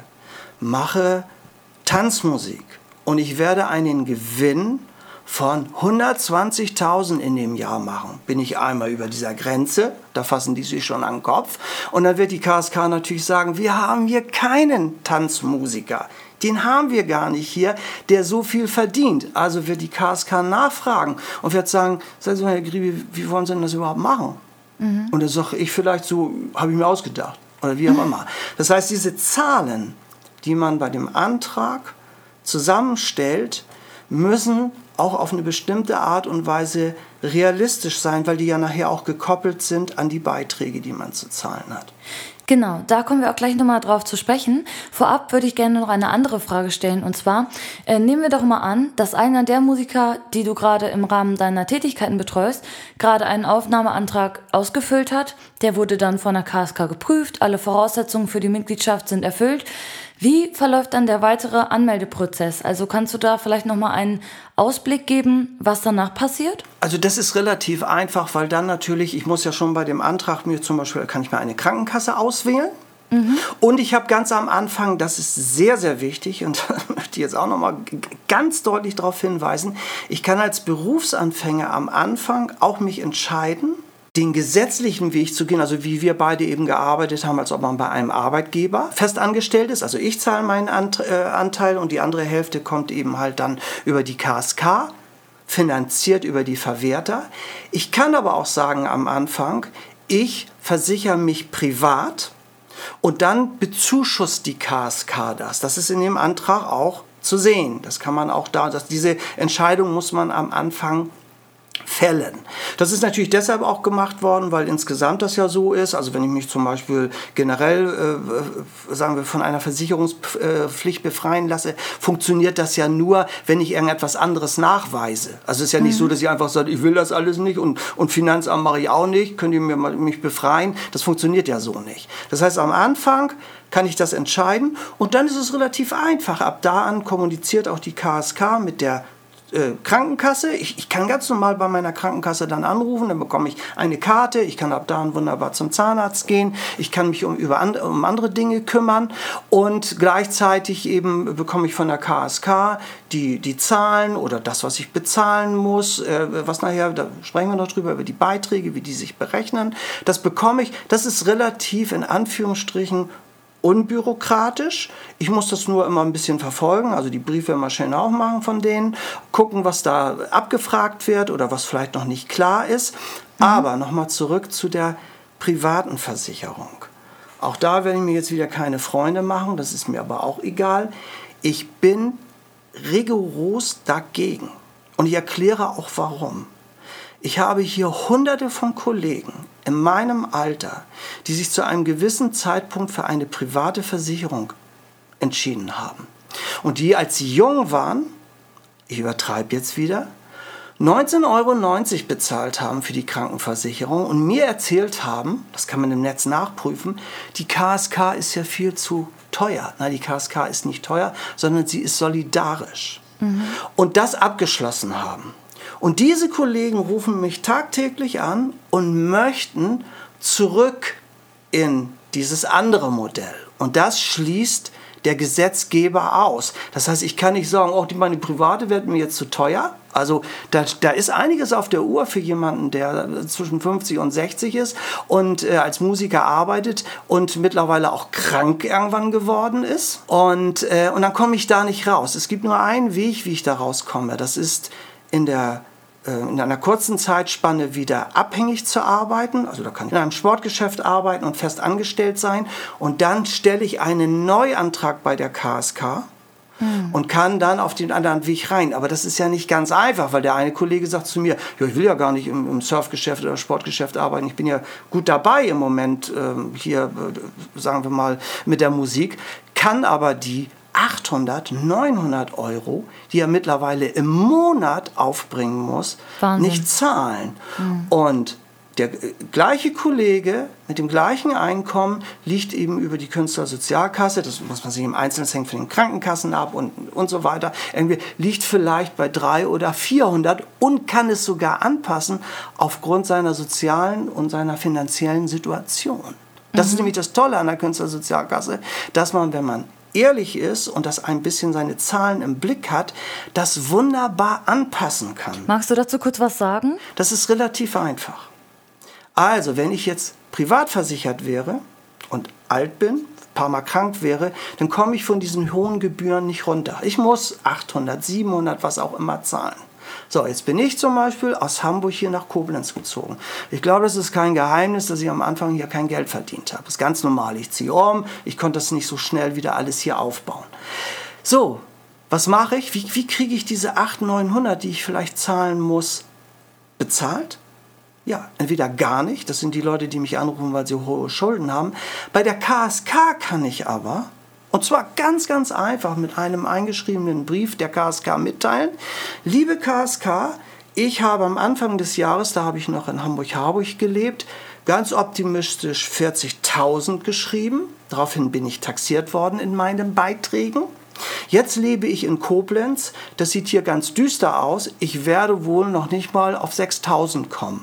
mache Tanzmusik und ich werde einen Gewinn von hundertzwanzigtausend in dem Jahr machen, bin ich einmal über dieser Grenze, da fassen die sich schon an den Kopf. Und dann wird die K S K natürlich sagen, wir haben hier keinen Tanzmusiker. Den haben wir gar nicht hier, der so viel verdient. Also wird die K S K nachfragen und wird sagen, sagen Sie mal, Herr Griebe, wie wollen Sie denn das überhaupt machen? Mhm. Und dann sage ich vielleicht so, habe ich mir ausgedacht oder wie auch mhm. immer. Das heißt, diese Zahlen, die man bei dem Antrag zusammenstellt, müssen auch auf eine bestimmte Art und Weise realistisch sein, weil die ja nachher auch gekoppelt sind an die Beiträge, die man zu zahlen hat. Genau, da kommen wir auch gleich nochmal drauf zu sprechen. Vorab würde ich gerne noch eine andere Frage stellen. Und zwar, äh, nehmen wir doch mal an, dass einer der Musiker, die du gerade im Rahmen deiner Tätigkeiten betreust, gerade einen Aufnahmeantrag ausgefüllt hat. Der wurde dann von der K S K geprüft, alle Voraussetzungen für die Mitgliedschaft sind erfüllt. Wie verläuft dann der weitere Anmeldeprozess? Also kannst du da vielleicht nochmal einen Ausblick geben, was danach passiert? Also das ist relativ einfach, weil dann natürlich, ich muss ja schon bei dem Antrag mir zum Beispiel, kann ich mir eine Krankenkasse auswählen. Mhm. Und ich habe ganz am Anfang, das ist sehr, sehr wichtig und da möchte ich jetzt auch nochmal ganz deutlich darauf hinweisen, ich kann als Berufsanfänger am Anfang auch mich entscheiden, den gesetzlichen Weg zu gehen, also wie wir beide eben gearbeitet haben, als ob man bei einem Arbeitgeber festangestellt ist. Also ich zahle meinen Ant- äh, Anteil und die andere Hälfte kommt eben halt dann über die K S K, finanziert über die Verwerter. Ich kann aber auch sagen am Anfang, ich versichere mich privat und dann bezuschusst die K S K das. Das ist in dem Antrag auch zu sehen. Das kann man auch da, dass diese Entscheidung muss man am Anfang fällen. Das ist natürlich deshalb auch gemacht worden, weil insgesamt das ja so ist. Also wenn ich mich zum Beispiel generell, äh, sagen wir, von einer Versicherungspflicht befreien lasse, funktioniert das ja nur, wenn ich irgendetwas anderes nachweise. Also es ist ja nicht mhm. so, dass ich einfach sage, ich will das alles nicht und, und Finanzamt mache ich auch nicht, könnt ihr mir mal, mich befreien. Das funktioniert ja so nicht. Das heißt, am Anfang kann ich das entscheiden und dann ist es relativ einfach. Ab da an kommuniziert auch die K S K mit der Äh, Krankenkasse. Ich, ich kann ganz normal bei meiner Krankenkasse dann anrufen, dann bekomme ich eine Karte, ich kann ab da wunderbar zum Zahnarzt gehen, ich kann mich um, über and, um andere Dinge kümmern und gleichzeitig eben bekomme ich von der K S K die, die Zahlen oder das, was ich bezahlen muss, äh, was nachher, da sprechen wir noch drüber, über die Beiträge, wie die sich berechnen. Das bekomme ich, das ist relativ in Anführungsstrichen unbürokratisch. Ich muss das nur immer ein bisschen verfolgen, also die Briefe immer schön aufmachen von denen, gucken, was da abgefragt wird oder was vielleicht noch nicht klar ist. Mhm. Aber nochmal zurück zu der privaten Versicherung. Auch da werde ich mir jetzt wieder keine Freunde machen, das ist mir aber auch egal. Ich bin rigoros dagegen und ich erkläre auch warum. Ich habe hier hunderte von Kollegen in meinem Alter, die sich zu einem gewissen Zeitpunkt für eine private Versicherung entschieden haben. Und die, als sie jung waren, ich übertreibe jetzt wieder, neunzehn Euro neunzig bezahlt haben für die Krankenversicherung und mir erzählt haben, das kann man im Netz nachprüfen, die K S K ist ja viel zu teuer. Nein, die K S K ist nicht teuer, sondern sie ist solidarisch. Mhm. Und das abgeschlossen haben. Und diese Kollegen rufen mich tagtäglich an und möchten zurück in dieses andere Modell. Und das schließt der Gesetzgeber aus. Das heißt, ich kann nicht sagen, oh, meine private wird mir jetzt zu teuer. Also da, da ist einiges auf der Uhr für jemanden, der zwischen fünfzig und sechzig ist und äh, als Musiker arbeitet und mittlerweile auch krank irgendwann geworden ist. Und, äh, und dann komme ich da nicht raus. Es gibt nur einen Weg, wie ich da rauskomme. Das ist in der in einer kurzen Zeitspanne wieder abhängig zu arbeiten. Also da kann ich in einem Sportgeschäft arbeiten und fest angestellt sein. Und dann stelle ich einen Neuantrag bei der K S K hm. und kann dann auf den anderen Weg rein. Aber das ist ja nicht ganz einfach, weil der eine Kollege sagt zu mir, ja, ich will ja gar nicht im, im Surfgeschäft oder Sportgeschäft arbeiten. Ich bin ja gut dabei im Moment äh, hier, äh, sagen wir mal, mit der Musik, kann aber die achthundert, neunhundert Euro, die er mittlerweile im Monat aufbringen muss, Wahnsinn. Nicht zahlen. Mhm. Und der äh, gleiche Kollege mit dem gleichen Einkommen liegt eben über die Künstlersozialkasse, das muss man sich im Einzelnen, das hängt von den Krankenkassen ab und, und so weiter, irgendwie liegt vielleicht bei dreihundert oder vierhundert und kann es sogar anpassen aufgrund seiner sozialen und seiner finanziellen Situation. Das mhm. ist nämlich das Tolle an der Künstlersozialkasse, dass man, wenn man ehrlich ist und das ein bisschen seine Zahlen im Blick hat, das wunderbar anpassen kann. Magst du dazu kurz was sagen? Das ist relativ einfach. Also, wenn ich jetzt privat versichert wäre und alt bin, ein paar Mal krank wäre, dann komme ich von diesen hohen Gebühren nicht runter. Ich muss achthundert, siebenhundert, was auch immer zahlen. So, jetzt bin ich zum Beispiel aus Hamburg hier nach Koblenz gezogen. Ich glaube, das ist kein Geheimnis, dass ich am Anfang hier kein Geld verdient habe. Das ist ganz normal. Ich ziehe um, ich konnte das nicht so schnell wieder alles hier aufbauen. So, was mache ich? Wie, wie kriege ich diese achthundert, neunhundert, die ich vielleicht zahlen muss, bezahlt? Ja, entweder gar nicht, das sind die Leute, die mich anrufen, weil sie hohe Schulden haben. Bei der K S K kann ich aber, und zwar ganz, ganz einfach mit einem eingeschriebenen Brief der K S K mitteilen. Liebe K S K, ich habe am Anfang des Jahres, da habe ich noch in Hamburg-Harburg gelebt, ganz optimistisch vierzigtausend geschrieben. Daraufhin bin ich taxiert worden in meinen Beiträgen. Jetzt lebe ich in Koblenz, das sieht hier ganz düster aus. Ich werde wohl noch nicht mal auf sechstausend kommen.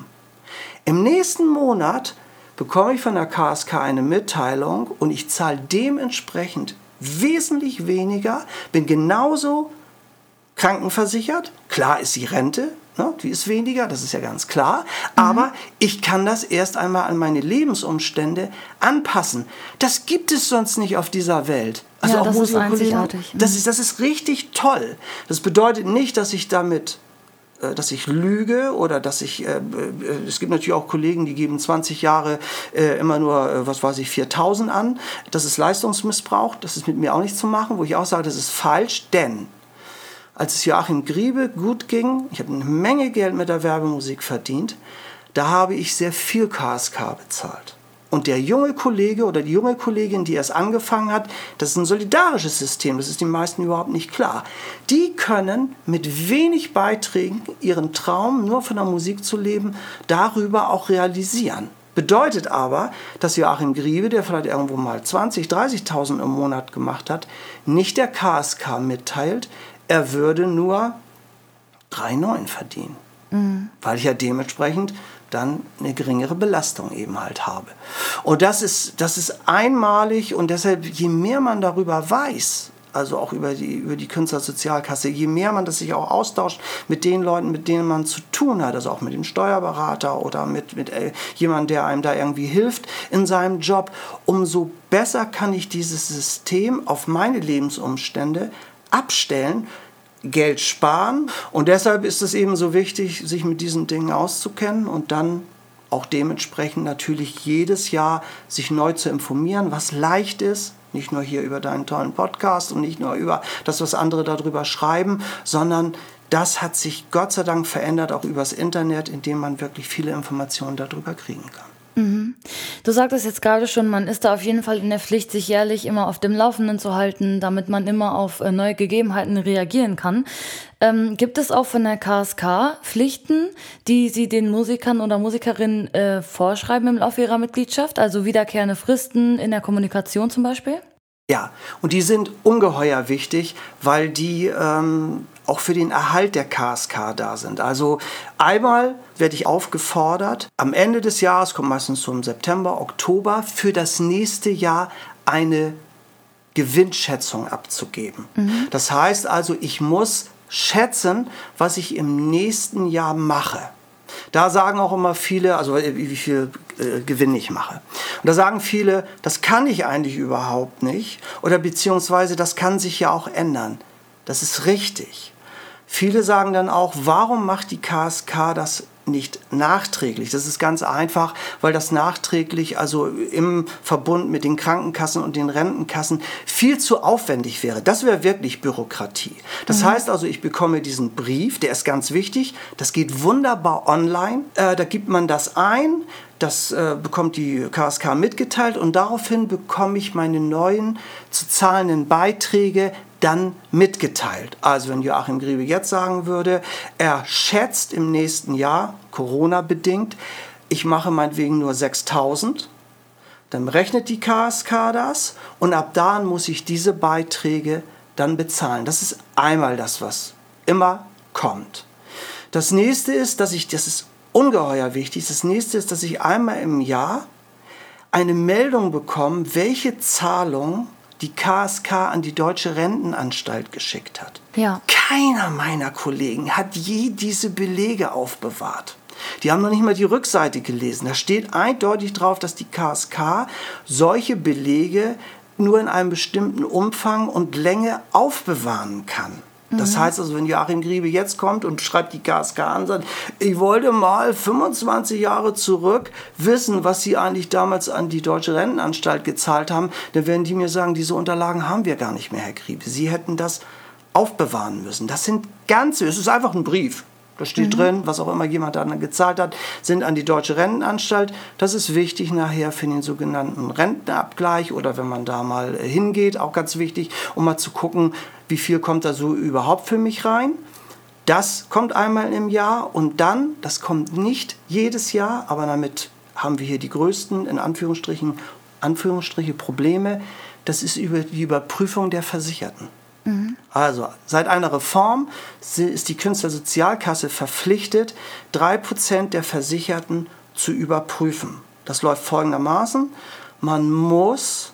Im nächsten Monat bekomme ich von der K S K eine Mitteilung und ich zahle dementsprechend wesentlich weniger, bin genauso krankenversichert. Klar ist die Rente, ne, die ist weniger, das ist ja ganz klar, mhm. aber ich kann das erst einmal an meine Lebensumstände anpassen. Das gibt es sonst nicht auf dieser Welt. Also ja, auch das ist einzigartig. Das ist, das ist richtig toll. Das bedeutet nicht, dass ich damit dass ich lüge oder dass ich, äh, es gibt natürlich auch Kollegen, die geben zwanzig Jahre äh, immer nur, äh, was weiß ich, viertausend an. Das ist Leistungsmissbrauch, das ist mit mir auch nicht zu machen, wo ich auch sage, das ist falsch, denn als es Joachim Griebe gut ging, ich habe eine Menge Geld mit der Werbemusik verdient, da habe ich sehr viel K S K bezahlt. Und der junge Kollege oder die junge Kollegin, die erst angefangen hat, das ist ein solidarisches System, das ist den meisten überhaupt nicht klar. Die können mit wenig Beiträgen ihren Traum, nur von der Musik zu leben, darüber auch realisieren. Bedeutet aber, dass Joachim Griebe, der vielleicht irgendwo mal zwanzigtausend, dreißigtausend im Monat gemacht hat, nicht der K S K mitteilt, er würde nur drei Komma neun verdienen. Mhm. Weil ich ja dementsprechend dann eine geringere Belastung eben halt habe. Und das ist, das ist einmalig und deshalb, je mehr man darüber weiß, also auch über die, über die Künstlersozialkasse, je mehr man das sich auch austauscht mit den Leuten, mit denen man zu tun hat, also auch mit dem Steuerberater oder mit, mit äh, jemandem, der einem da irgendwie hilft in seinem Job, umso besser kann ich dieses System auf meine Lebensumstände abstellen, Geld sparen und deshalb ist es eben so wichtig, sich mit diesen Dingen auszukennen und dann auch dementsprechend natürlich jedes Jahr sich neu zu informieren, was leicht ist, nicht nur hier über deinen tollen Podcast und nicht nur über das, was andere darüber schreiben, sondern das hat sich Gott sei Dank verändert, auch übers Internet, indem man wirklich viele Informationen darüber kriegen kann. Mhm. Du sagtest jetzt gerade schon, man ist da auf jeden Fall in der Pflicht, sich jährlich immer auf dem Laufenden zu halten, damit man immer auf äh, neue Gegebenheiten reagieren kann. Ähm, gibt es auch von der K S K Pflichten, die sie den Musikern oder Musikerinnen äh, vorschreiben im Laufe ihrer Mitgliedschaft? Also wiederkehrende Fristen in der Kommunikation zum Beispiel? Ja, und die sind ungeheuer wichtig, weil die ähm, auch für den Erhalt der K S K da sind. Also einmal werde ich aufgefordert, am Ende des Jahres, kommt meistens so im September, Oktober, für das nächste Jahr eine Gewinnschätzung abzugeben. Mhm. Das heißt also, ich muss schätzen, was ich im nächsten Jahr mache. Da sagen auch immer viele, also wie viel äh, Gewinn ich mache. Und da sagen viele, das kann ich eigentlich überhaupt nicht oder beziehungsweise das kann sich ja auch ändern. Das ist richtig. Viele sagen dann auch, warum macht die K S K das nicht nachträglich? Das ist ganz einfach, weil das nachträglich, also im Verbund mit den Krankenkassen und den Rentenkassen, viel zu aufwendig wäre. Das wäre wirklich Bürokratie. Das mhm. heißt also, ich bekomme diesen Brief, der ist ganz wichtig, das geht wunderbar online, äh, da gibt man das ein, das äh, bekommt die K S K mitgeteilt und daraufhin bekomme ich meine neuen zu zahlenden Beiträge dann mitgeteilt. Also wenn Joachim Griebe jetzt sagen würde, er schätzt im nächsten Jahr, Corona-bedingt, ich mache meinetwegen nur sechstausend, dann rechnet die K S K das und ab da muss ich diese Beiträge dann bezahlen. Das ist einmal das, was immer kommt. Das nächste ist, dass ich, das ist ungeheuer wichtig, das nächste ist, dass ich einmal im Jahr eine Meldung bekomme, welche Zahlung die K S K an die Deutsche Rentenanstalt geschickt hat. Ja. Keiner meiner Kollegen hat je diese Belege aufbewahrt. Die haben noch nicht mal die Rückseite gelesen. Da steht eindeutig drauf, dass die K S K solche Belege nur in einem bestimmten Umfang und Länge aufbewahren kann. Das heißt also, wenn Joachim Griebe jetzt kommt und schreibt die K S K an und sagt, ich wollte mal fünfundzwanzig Jahre zurück wissen, was Sie eigentlich damals an die Deutsche Rentenanstalt gezahlt haben, dann werden die mir sagen, diese Unterlagen haben wir gar nicht mehr, Herr Griebe. Sie hätten das aufbewahren müssen. Das sind ganze, es ist einfach ein Brief. Da steht mhm. drin, was auch immer jemand dann gezahlt hat, sind an die Deutsche Rentenanstalt. Das ist wichtig nachher für den sogenannten Rentenabgleich oder wenn man da mal hingeht, auch ganz wichtig, um mal zu gucken, wie viel kommt da so überhaupt für mich rein. Das kommt einmal im Jahr und dann, das kommt nicht jedes Jahr, aber damit haben wir hier die größten, in Anführungsstrichen, Anführungsstriche Probleme, das ist über die Überprüfung der Versicherten. Also, seit einer Reform ist die Künstlersozialkasse verpflichtet, drei Prozent der Versicherten zu überprüfen. Das läuft folgendermaßen. Man muss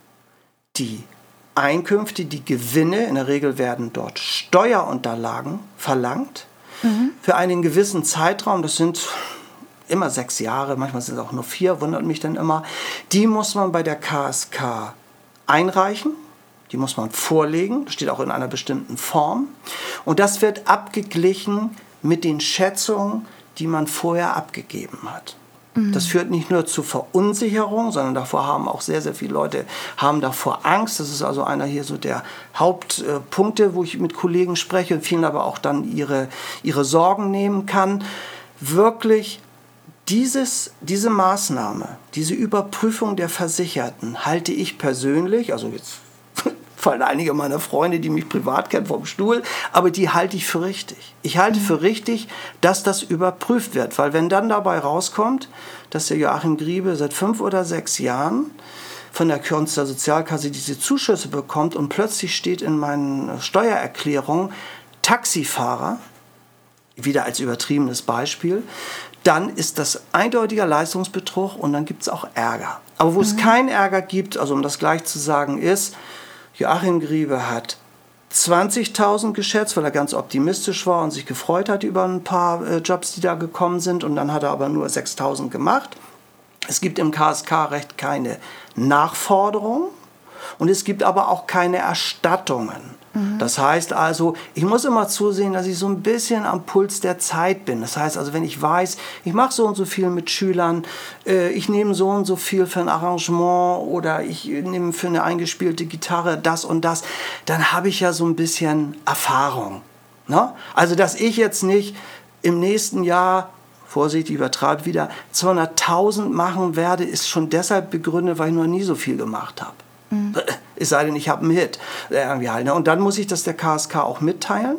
die Einkünfte, die Gewinne, in der Regel werden dort Steuerunterlagen verlangt, mhm. für einen gewissen Zeitraum, das sind immer sechs Jahre, manchmal sind es auch nur vier, wundert mich dann immer, die muss man bei der K S K einreichen. Die muss man vorlegen, das steht auch in einer bestimmten Form. Und das wird abgeglichen mit den Schätzungen, die man vorher abgegeben hat. Mhm. Das führt nicht nur zu Verunsicherung, sondern davor haben auch sehr, sehr viele Leute haben davor Angst. Das ist also einer hier so der Hauptpunkte, wo ich mit Kollegen spreche und vielen aber auch dann ihre, ihre Sorgen nehmen kann. Wirklich Dieses, diese Maßnahme, diese Überprüfung der Versicherten halte ich persönlich, also jetzt fallen einige meiner Freunde, die mich privat kennen, vom Stuhl, aber die halte ich für richtig. Ich halte für richtig, dass das überprüft wird, weil wenn dann dabei rauskommt, dass der Joachim Griebe seit fünf oder sechs Jahren von der Künstlersozialkasse diese Zuschüsse bekommt und plötzlich steht in meinen Steuererklärungen Taxifahrer, wieder als übertriebenes Beispiel, dann ist das eindeutiger Leistungsbetrug und dann gibt es auch Ärger. Aber wo mhm. es keinen Ärger gibt, also um das gleich zu sagen, ist, Joachim Griebe hat zwanzigtausend geschätzt, weil er ganz optimistisch war und sich gefreut hat über ein paar äh, Jobs, die da gekommen sind. Und dann hat er aber nur sechstausend gemacht. Es gibt im K S K-Recht keine Nachforderung und es gibt aber auch keine Erstattungen. Mhm. Das heißt also, ich muss immer zusehen, dass ich so ein bisschen am Puls der Zeit bin. Das heißt also, wenn ich weiß, ich mache so und so viel mit Schülern, äh, ich nehme so und so viel für ein Arrangement oder ich nehme für eine eingespielte Gitarre das und das, dann habe ich ja so ein bisschen Erfahrung. Ne? Also, dass ich jetzt nicht im nächsten Jahr, Vorsicht, ich übertreibe wieder, zweihunderttausend machen werde, ist schon deshalb begründet, weil ich noch nie so viel gemacht habe. Mhm. Es sei denn, ich habe einen Hit. Irgendwie halt, ne? Und dann muss ich das der K S K auch mitteilen.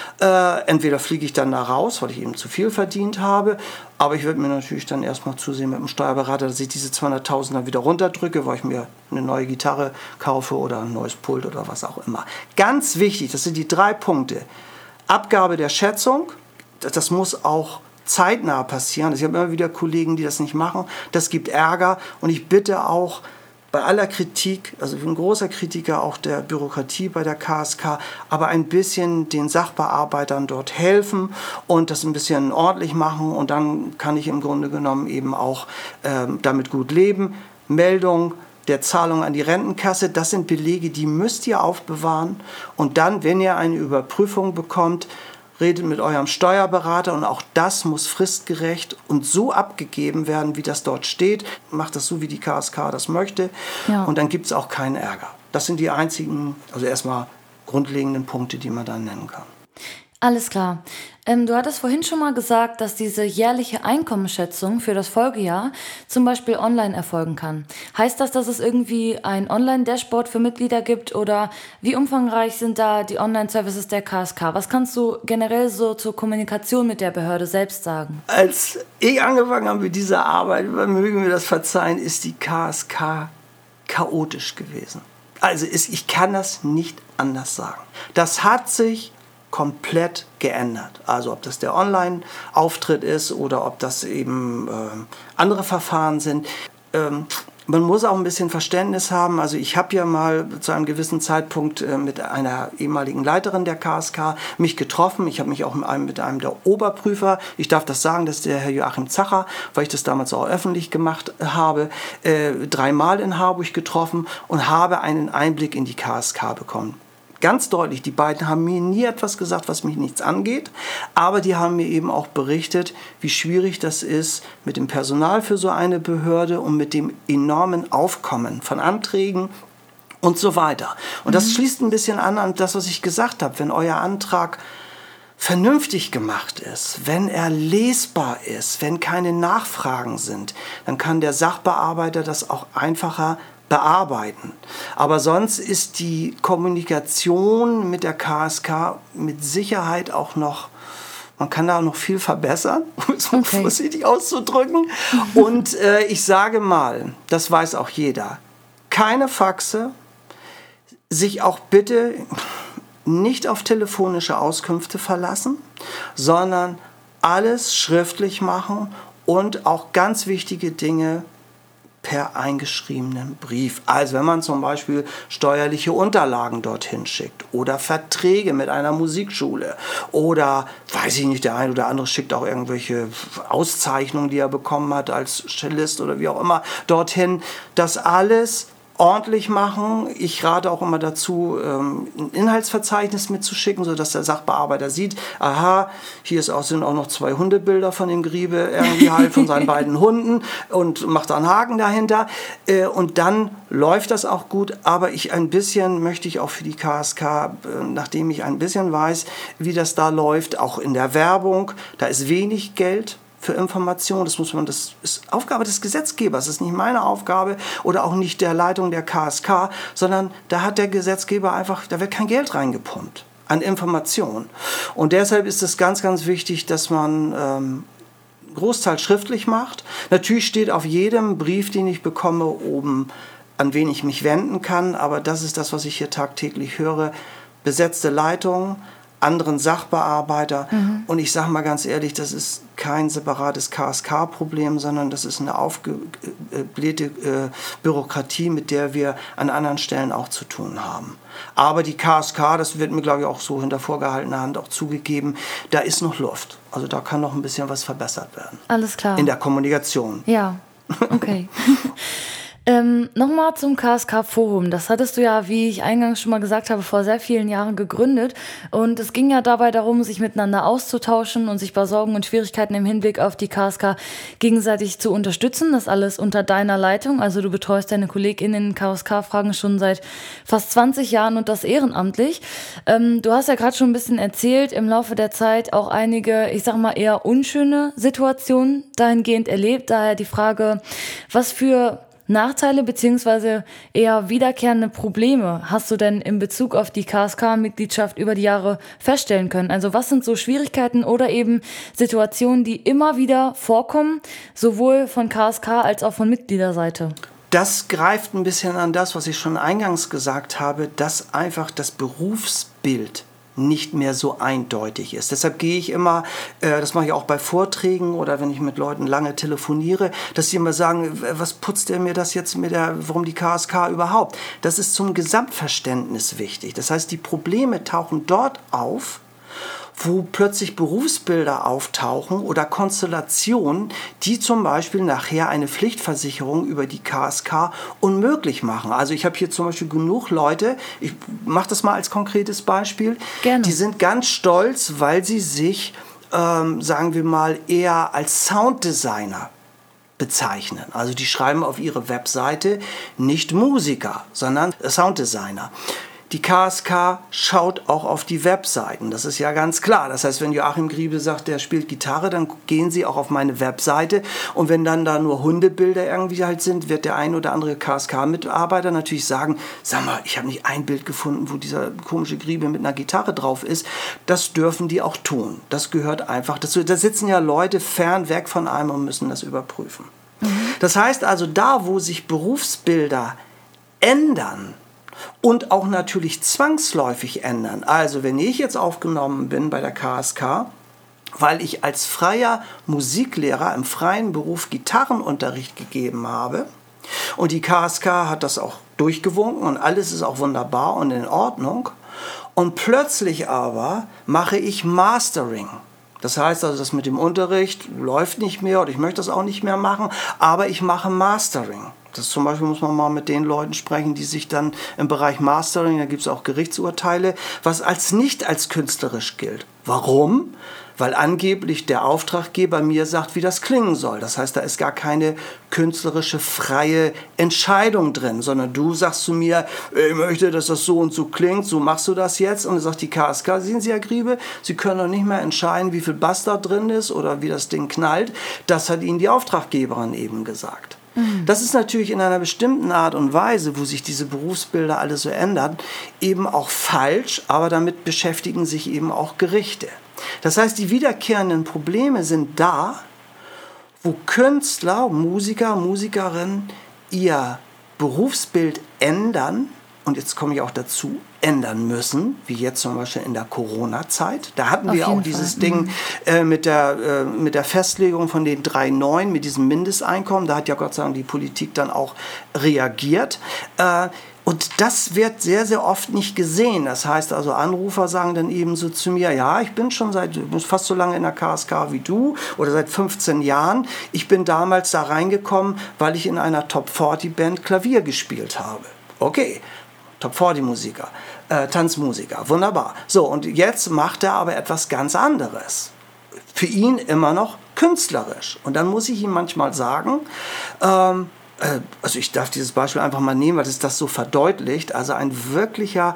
Äh, entweder fliege ich dann da raus, weil ich eben zu viel verdient habe, aber ich würde mir natürlich dann erstmal zusehen mit dem Steuerberater, dass ich diese zweihunderttausend dann wieder runterdrücke, weil ich mir eine neue Gitarre kaufe oder ein neues Pult oder was auch immer. Ganz wichtig, das sind die drei Punkte. Abgabe der Schätzung, das, das muss auch zeitnah passieren. Ich habe immer wieder Kollegen, die das nicht machen. Das gibt Ärger und ich bitte auch, bei aller Kritik, also ich bin ein großer Kritiker auch der Bürokratie bei der K S K, aber ein bisschen den Sachbearbeitern dort helfen und das ein bisschen ordentlich machen und dann kann ich im Grunde genommen eben auch ähm, damit gut leben. Meldung der Zahlung an die Rentenkasse, das sind Belege, die müsst ihr aufbewahren und dann, wenn ihr eine Überprüfung bekommt, redet mit eurem Steuerberater und auch das muss fristgerecht und so abgegeben werden, wie das dort steht. Macht das so, wie die K S K das möchte ja. Und dann gibt es auch keinen Ärger. Das sind die einzigen, also erstmal grundlegenden Punkte, die man dann nennen kann. Alles klar. Ähm, du hattest vorhin schon mal gesagt, dass diese jährliche Einkommensschätzung für das Folgejahr zum Beispiel online erfolgen kann. Heißt das, dass es irgendwie ein Online-Dashboard für Mitglieder gibt oder wie umfangreich sind da die Online-Services der K S K? Was kannst du generell so zur Kommunikation mit der Behörde selbst sagen? Als ich angefangen habe mit dieser Arbeit, mögen wir das verzeihen, ist die K S K chaotisch gewesen. Also ist, ich kann das nicht anders sagen. Das hat sich komplett geändert. Also ob das der Online-Auftritt ist oder ob das eben äh, andere Verfahren sind. Ähm, man muss auch ein bisschen Verständnis haben. Also ich habe ja mal zu einem gewissen Zeitpunkt äh, mit einer ehemaligen Leiterin der K S K mich getroffen. Ich habe mich auch mit einem, mit einem der Oberprüfer, ich darf das sagen, das ist der Herr Joachim Zacher, weil ich das damals auch öffentlich gemacht habe, äh, dreimal in Harburg getroffen und habe einen Einblick in die K S K bekommen. Ganz deutlich, die beiden haben mir nie etwas gesagt, was mich nichts angeht, aber die haben mir eben auch berichtet, wie schwierig das ist mit dem Personal für so eine Behörde und mit dem enormen Aufkommen von Anträgen und so weiter. Und das mhm. schließt ein bisschen an an das, was ich gesagt habe. Wenn euer Antrag vernünftig gemacht ist, wenn er lesbar ist, wenn keine Nachfragen sind, dann kann der Sachbearbeiter das auch einfacher bearbeiten. Aber sonst ist die Kommunikation mit der K S K mit Sicherheit auch noch, man kann da noch viel verbessern, um es mal okay. vorsichtig auszudrücken. Und äh, ich sage mal, das weiß auch jeder, keine Faxe, sich auch bitte nicht auf telefonische Auskünfte verlassen, sondern alles schriftlich machen und auch ganz wichtige Dinge per eingeschriebenen Brief. Also wenn man zum Beispiel steuerliche Unterlagen dorthin schickt oder Verträge mit einer Musikschule oder, weiß ich nicht, der eine oder andere schickt auch irgendwelche Auszeichnungen, die er bekommen hat als Cellist oder wie auch immer, dorthin. Das alles ordentlich machen. Ich rate auch immer dazu, ein Inhaltsverzeichnis mitzuschicken, sodass der Sachbearbeiter sieht, aha, hier ist auch, sind auch noch zwei Hundebilder von dem Griebe, irgendwie halt von seinen beiden Hunden und macht da einen Haken dahinter. Und dann läuft das auch gut, aber ich ein bisschen möchte ich auch für die K S K, nachdem ich ein bisschen weiß, wie das da läuft, auch in der Werbung, da ist wenig Geld für Informationen, das muss man, das ist Aufgabe des Gesetzgebers, das ist nicht meine Aufgabe oder auch nicht der Leitung der K S K, sondern da hat der Gesetzgeber einfach, da wird kein Geld reingepumpt an Informationen. Und deshalb ist es ganz, ganz wichtig, dass man ähm, Großteil schriftlich macht. Natürlich steht auf jedem Brief, den ich bekomme, oben, an wen ich mich wenden kann, aber das ist das, was ich hier tagtäglich höre, besetzte Leitungen, anderen Sachbearbeiter. Mhm. Und ich sage mal ganz ehrlich, das ist kein separates K S K-Problem, sondern das ist eine aufgeblähte äh, Bürokratie, mit der wir an anderen Stellen auch zu tun haben. Aber die K S K, das wird mir, glaube ich, auch so hinter vorgehaltener Hand auch zugegeben, da ist noch Luft. Also da kann noch ein bisschen was verbessert werden. Alles klar. In der Kommunikation. Ja, okay. Ähm, Nochmal zum K S K-Forum. Das hattest du ja, wie ich eingangs schon mal gesagt habe, vor sehr vielen Jahren gegründet. Und es ging ja dabei darum, sich miteinander auszutauschen und sich bei Sorgen und Schwierigkeiten im Hinblick auf die K S K gegenseitig zu unterstützen. Das alles unter deiner Leitung. Also du betreust deine KollegInnen in K S K-Fragen schon seit fast zwanzig Jahren und das ehrenamtlich. Ähm, du hast ja gerade schon ein bisschen erzählt, im Laufe der Zeit auch einige, ich sag mal, eher unschöne Situationen dahingehend erlebt. Daher die Frage, was für Nachteile bzw. eher wiederkehrende Probleme hast du denn in Bezug auf die K S K-Mitgliedschaft über die Jahre feststellen können? Also was sind so Schwierigkeiten oder eben Situationen, die immer wieder vorkommen, sowohl von K S K als auch von Mitgliederseite? Das greift ein bisschen an das, was ich schon eingangs gesagt habe, dass einfach das Berufsbild nicht mehr so eindeutig ist. Deshalb gehe ich immer, äh, das mache ich auch bei Vorträgen oder wenn ich mit Leuten lange telefoniere, dass sie immer sagen, was putzt der mir das jetzt mit der, warum die K S K überhaupt? Das ist zum Gesamtverständnis wichtig. Das heißt, die Probleme tauchen dort auf, wo plötzlich Berufsbilder auftauchen oder Konstellationen, die zum Beispiel nachher eine Pflichtversicherung über die K S K unmöglich machen. Also ich habe hier zum Beispiel genug Leute, ich mache das mal als konkretes Beispiel, Gerne. Die sind ganz stolz, weil sie sich, ähm, sagen wir mal, eher als Sounddesigner bezeichnen. Also die schreiben auf ihre Webseite nicht Musiker, sondern Sounddesigner. Die K S K schaut auch auf die Webseiten, das ist ja ganz klar. Das heißt, wenn Joachim Griebe sagt, der spielt Gitarre, dann gehen sie auch auf meine Webseite und wenn dann da nur Hundebilder irgendwie halt sind, wird der ein oder andere K S K-Mitarbeiter natürlich sagen, sag mal, ich habe nicht ein Bild gefunden, wo dieser komische Griebe mit einer Gitarre drauf ist. Das dürfen die auch tun. Das gehört einfach dazu. Da sitzen ja Leute fern weg von einem und müssen das überprüfen. Mhm. Das heißt also, da wo sich Berufsbilder ändern, und auch natürlich zwangsläufig ändern. Also wenn ich jetzt aufgenommen bin bei der K S K, weil ich als freier Musiklehrer im freien Beruf Gitarrenunterricht gegeben habe und die K S K hat das auch durchgewunken und alles ist auch wunderbar und in Ordnung und plötzlich aber mache ich Mastering. Das heißt also, das mit dem Unterricht läuft nicht mehr oder ich möchte das auch nicht mehr machen, aber ich mache Mastering. Das zum Beispiel muss man mal mit den Leuten sprechen, die sich dann im Bereich Mastering, da gibt es auch Gerichtsurteile, was als nicht als künstlerisch gilt. Warum? Weil angeblich der Auftraggeber mir sagt, wie das klingen soll. Das heißt, da ist gar keine künstlerische freie Entscheidung drin, sondern du sagst zu mir, ich möchte, dass das so und so klingt, so machst du das jetzt. Und dann sagt die K S K, sehen Sie, Herr Griebe, Sie können doch nicht mehr entscheiden, wie viel Bass da drin ist oder wie das Ding knallt. Das hat Ihnen die Auftraggeberin eben gesagt. Das ist natürlich in einer bestimmten Art und Weise, wo sich diese Berufsbilder alle so ändern, eben auch falsch, aber damit beschäftigen sich eben auch Gerichte. Das heißt, die wiederkehrenden Probleme sind da, wo Künstler, Musiker, Musikerinnen ihr Berufsbild ändern, und jetzt komme ich auch dazu, ändern müssen, wie jetzt zum Beispiel in der Corona-Zeit. Da hatten Auf wir auch jeden dieses Fall. Ding äh, mit, der, äh, mit der Festlegung von den drei Komma neun, mit diesem Mindesteinkommen. Da hat ja Gott sei Dank die Politik dann auch reagiert. Äh, Und das wird sehr, sehr oft nicht gesehen. Das heißt also, Anrufer sagen dann eben so zu mir, ja, ich bin schon seit fast so lange in der K S K wie du oder seit fünfzehn Jahren. Ich bin damals da reingekommen, weil ich in einer Top vierzig Band Klavier gespielt habe. Okay, Top vierzig Musiker, äh, Tanzmusiker, wunderbar. So, und jetzt macht er aber etwas ganz anderes. Für ihn immer noch künstlerisch. Und dann muss ich ihm manchmal sagen, ähm, also ich darf dieses Beispiel einfach mal nehmen, weil es das so verdeutlicht. Also ein wirklicher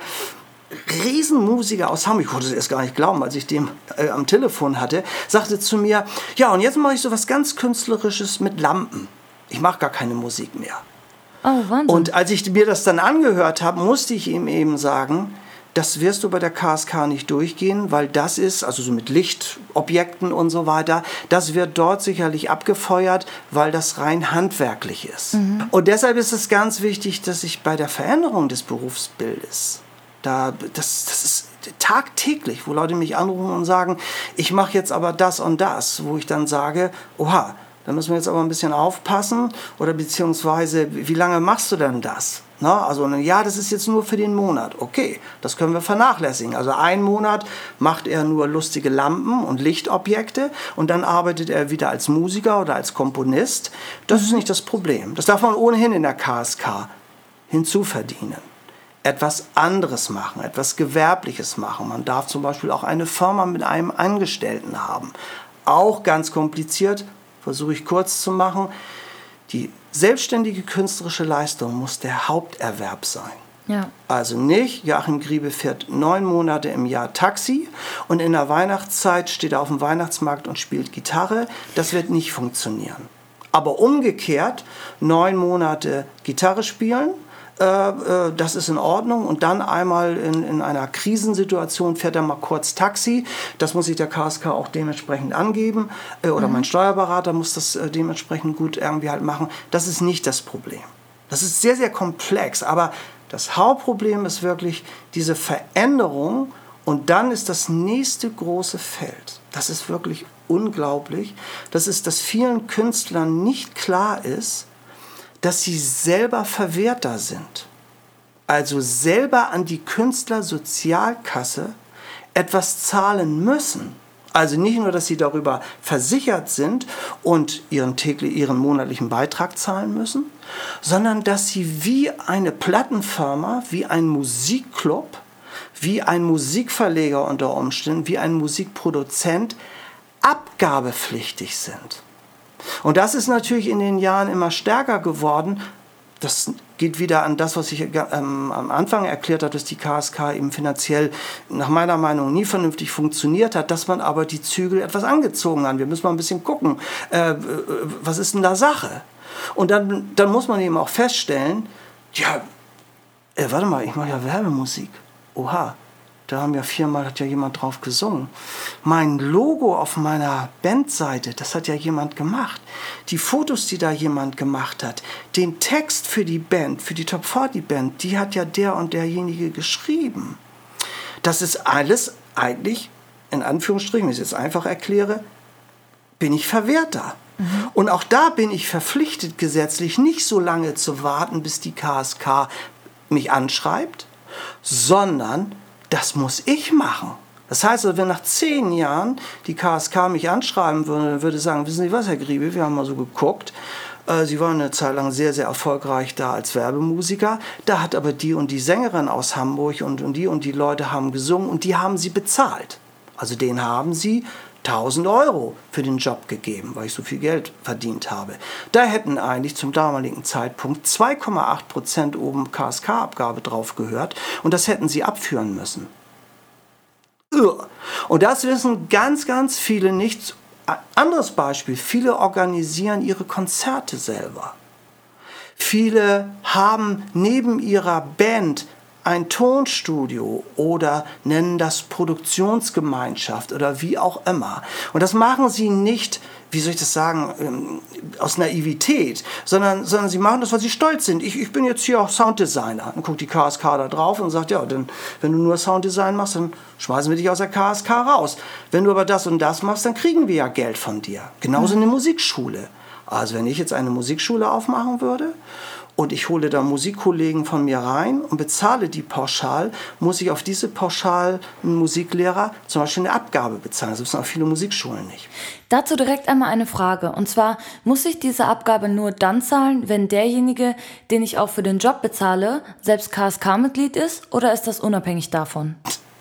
Riesenmusiker aus Hamburg, ich konnte es erst gar nicht glauben, als ich den äh, am Telefon hatte, sagte zu mir, ja, und jetzt mache ich so was ganz Künstlerisches mit Lampen. Ich mache gar keine Musik mehr. Oh, Wahnsinn. Und als ich mir das dann angehört habe, musste ich ihm eben sagen, das wirst du bei der K S K nicht durchgehen, weil das ist, also so mit Lichtobjekten und so weiter, das wird dort sicherlich abgefeuert, weil das rein handwerklich ist. Mhm. Und deshalb ist es ganz wichtig, dass ich bei der Veränderung des Berufsbildes, da, das, das ist tagtäglich, wo Leute mich anrufen und sagen, ich mache jetzt aber das und das, wo ich dann sage, oha, da müssen wir jetzt aber ein bisschen aufpassen oder beziehungsweise, wie lange machst du denn das? Na, also ja, das ist jetzt nur für den Monat. Okay, das können wir vernachlässigen. Also einen Monat macht er nur lustige Lampen und Lichtobjekte und dann arbeitet er wieder als Musiker oder als Komponist. Das ist nicht das Problem. Das darf man ohnehin in der K S K hinzuverdienen. Etwas anderes machen, etwas Gewerbliches machen. Man darf zum Beispiel auch eine Firma mit einem Angestellten haben. Auch ganz kompliziert, versuche ich kurz zu machen. Die selbstständige künstlerische Leistung muss der Haupterwerb sein. Ja. Also nicht, Joachim Griebe fährt neun Monate im Jahr Taxi und in der Weihnachtszeit steht er auf dem Weihnachtsmarkt und spielt Gitarre. Das wird nicht funktionieren. Aber umgekehrt, neun Monate Gitarre spielen, äh, das ist in Ordnung. Und dann einmal in, in einer Krisensituation fährt er mal kurz Taxi. Das muss sich der K S K auch dementsprechend angeben. Äh, oder mhm. mein Steuerberater muss das äh, dementsprechend gut irgendwie halt machen. Das ist nicht das Problem. Das ist sehr, sehr komplex. Aber das Hauptproblem ist wirklich diese Veränderung. Und dann ist das nächste große Feld. Das ist wirklich unglaublich. Das ist, dass vielen Künstlern nicht klar ist, dass sie selber Verwerter sind. Also selber an die Künstlersozialkasse etwas zahlen müssen. Also nicht nur, dass sie darüber versichert sind und ihren, täglich, ihren monatlichen Beitrag zahlen müssen, sondern dass sie wie eine Plattenfirma, wie ein Musikclub, wie ein Musikverleger unter Umständen, wie ein Musikproduzent abgabepflichtig sind. Und das ist natürlich in den Jahren immer stärker geworden, das geht wieder an das, was ich ähm, am Anfang erklärt habe, dass die K S K eben finanziell nach meiner Meinung nie vernünftig funktioniert hat, dass man aber die Zügel etwas angezogen hat. Wir müssen mal ein bisschen gucken, äh, was ist denn da Sache? Und dann, dann muss man eben auch feststellen, ja, äh, warte mal, ich mache ja Werbemusik. Oha. Da haben ja viermal, hat ja jemand drauf gesungen. Mein Logo auf meiner Bandseite, das hat ja jemand gemacht. Die Fotos, die da jemand gemacht hat, den Text für die Band, für die Top vierzig Band, die hat ja der und derjenige geschrieben. Das ist alles eigentlich, in Anführungsstrichen, wenn ich es jetzt einfach erkläre, bin ich Verwerter. Mhm. Und auch da bin ich verpflichtet, gesetzlich nicht so lange zu warten, bis die K S K mich anschreibt, sondern das muss ich machen. Das heißt, wenn nach zehn Jahren die K S K mich anschreiben würde, dann würde sagen, wissen Sie was, Herr Griebe, wir haben mal so geguckt, äh, Sie waren eine Zeit lang sehr, sehr erfolgreich da als Werbemusiker, da hat aber die und die Sängerin aus Hamburg und, und die und die Leute haben gesungen und die haben Sie bezahlt. Also denen haben Sie tausend Euro für den Job gegeben, weil ich so viel Geld verdient habe. Da hätten eigentlich zum damaligen Zeitpunkt zwei Komma acht Prozent oben K S K-Abgabe drauf gehört und das hätten sie abführen müssen. Und das wissen ganz, ganz viele nicht. Anderes Beispiel, viele organisieren ihre Konzerte selber. Viele haben neben ihrer Band ein Tonstudio oder nennen das Produktionsgemeinschaft oder wie auch immer. Und das machen sie nicht, wie soll ich das sagen, aus Naivität, sondern, sondern sie machen das, weil sie stolz sind. Ich, ich bin jetzt hier auch Sounddesigner. Dann guckt die K S K da drauf und sagt, ja, dann, wenn du nur Sounddesign machst, dann schmeißen wir dich aus der K S K raus. Wenn du aber das und das machst, dann kriegen wir ja Geld von dir. Genauso in der Musikschule. Also wenn ich jetzt eine Musikschule aufmachen würde, und ich hole da Musikkollegen von mir rein und bezahle die pauschal, muss ich auf diese pauschal einen Musiklehrer zum Beispiel eine Abgabe bezahlen. Das wissen auch viele Musikschulen nicht. Dazu direkt einmal eine Frage. Und zwar, muss ich diese Abgabe nur dann zahlen, wenn derjenige, den ich auch für den Job bezahle, selbst K S K-Mitglied ist? Oder ist das unabhängig davon?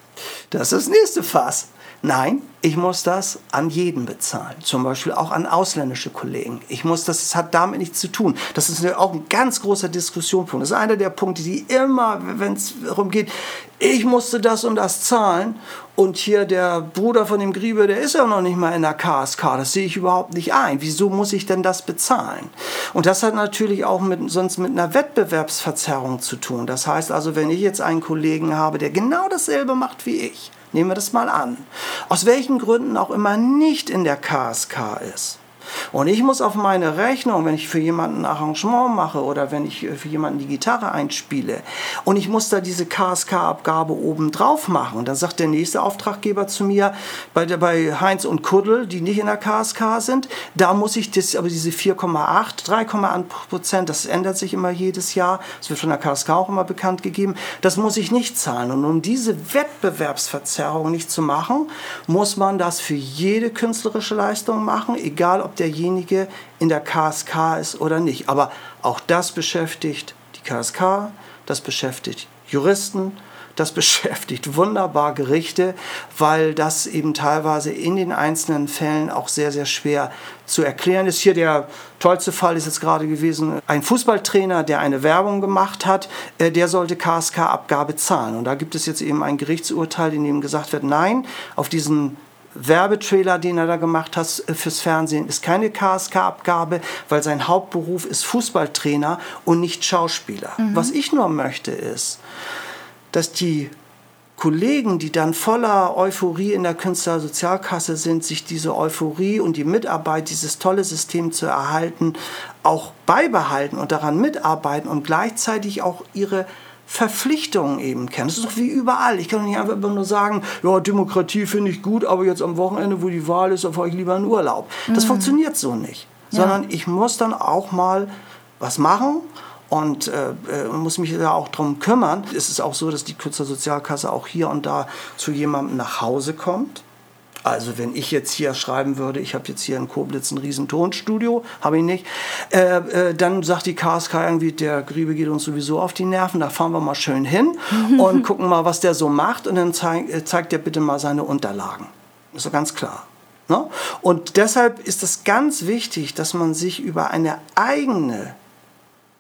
Das ist das nächste Fass. Nein, ich muss das an jeden bezahlen, zum Beispiel auch an ausländische Kollegen. Ich muss das, das hat damit nichts zu tun. Das ist auch ein ganz großer Diskussionspunkt. Das ist einer der Punkte, die immer, wenn es darum geht, ich musste das und das zahlen und hier der Bruder von dem Griebe, der ist ja noch nicht mal in der K S K. Das sehe ich überhaupt nicht ein. Wieso muss ich denn das bezahlen? Und das hat natürlich auch mit, sonst mit einer Wettbewerbsverzerrung zu tun. Das heißt also, wenn ich jetzt einen Kollegen habe, der genau dasselbe macht wie ich, nehmen wir das mal an, aus welchen Gründen auch immer nicht in der K S K ist. Und ich muss auf meine Rechnung, wenn ich für jemanden ein Arrangement mache oder wenn ich für jemanden die Gitarre einspiele und ich muss da diese K S K-Abgabe oben drauf machen. Und dann sagt der nächste Auftraggeber zu mir, bei, der, bei Heinz und Kuddel, die nicht in der K S K sind, da muss ich das, aber diese vier Komma acht, drei Komma acht Prozent, das ändert sich immer jedes Jahr, das wird von der K S K auch immer bekannt gegeben, das muss ich nicht zahlen. Und um diese Wettbewerbsverzerrung nicht zu machen, muss man das für jede künstlerische Leistung machen, egal ob derjenige in der K S K ist oder nicht. Aber auch das beschäftigt die K S K, das beschäftigt Juristen, das beschäftigt wunderbar Gerichte, weil das eben teilweise in den einzelnen Fällen auch sehr, sehr schwer zu erklären ist. Hier der tollste Fall ist jetzt gerade gewesen, ein Fußballtrainer, der eine Werbung gemacht hat, der sollte K S K-Abgabe zahlen. Und da gibt es jetzt eben ein Gerichtsurteil, in dem gesagt wird, nein, auf diesen Werbetrailer, den er da gemacht hat fürs Fernsehen, ist keine K S K-Abgabe, weil sein Hauptberuf ist Fußballtrainer und nicht Schauspieler. Mhm. Was ich nur möchte ist, dass die Kollegen, die dann voller Euphorie in der Künstlersozialkasse sind, sich diese Euphorie und die Mitarbeit, dieses tolle System zu erhalten, auch beibehalten und daran mitarbeiten und gleichzeitig auch ihre Verpflichtungen eben kennen. Das ist doch wie überall. Ich kann doch nicht einfach nur sagen, ja, Demokratie finde ich gut, aber jetzt am Wochenende, wo die Wahl ist, da fahre ich lieber in Urlaub. Das mhm. funktioniert so nicht. Ja. Sondern ich muss dann auch mal was machen und äh, muss mich da auch drum kümmern. Es ist auch so, dass die Künstlersozialkasse auch hier und da zu jemandem nach Hause kommt. Also wenn ich jetzt hier schreiben würde, ich habe jetzt hier in Koblenz ein riesen Tonstudio, habe ich nicht, äh, äh, dann sagt die K S K irgendwie, der Griebe geht uns sowieso auf die Nerven, da fahren wir mal schön hin und gucken mal, was der so macht und dann zeig, äh, zeigt der bitte mal seine Unterlagen. Ist doch ganz klar. Ne? Und deshalb ist es ganz wichtig, dass man sich über eine eigene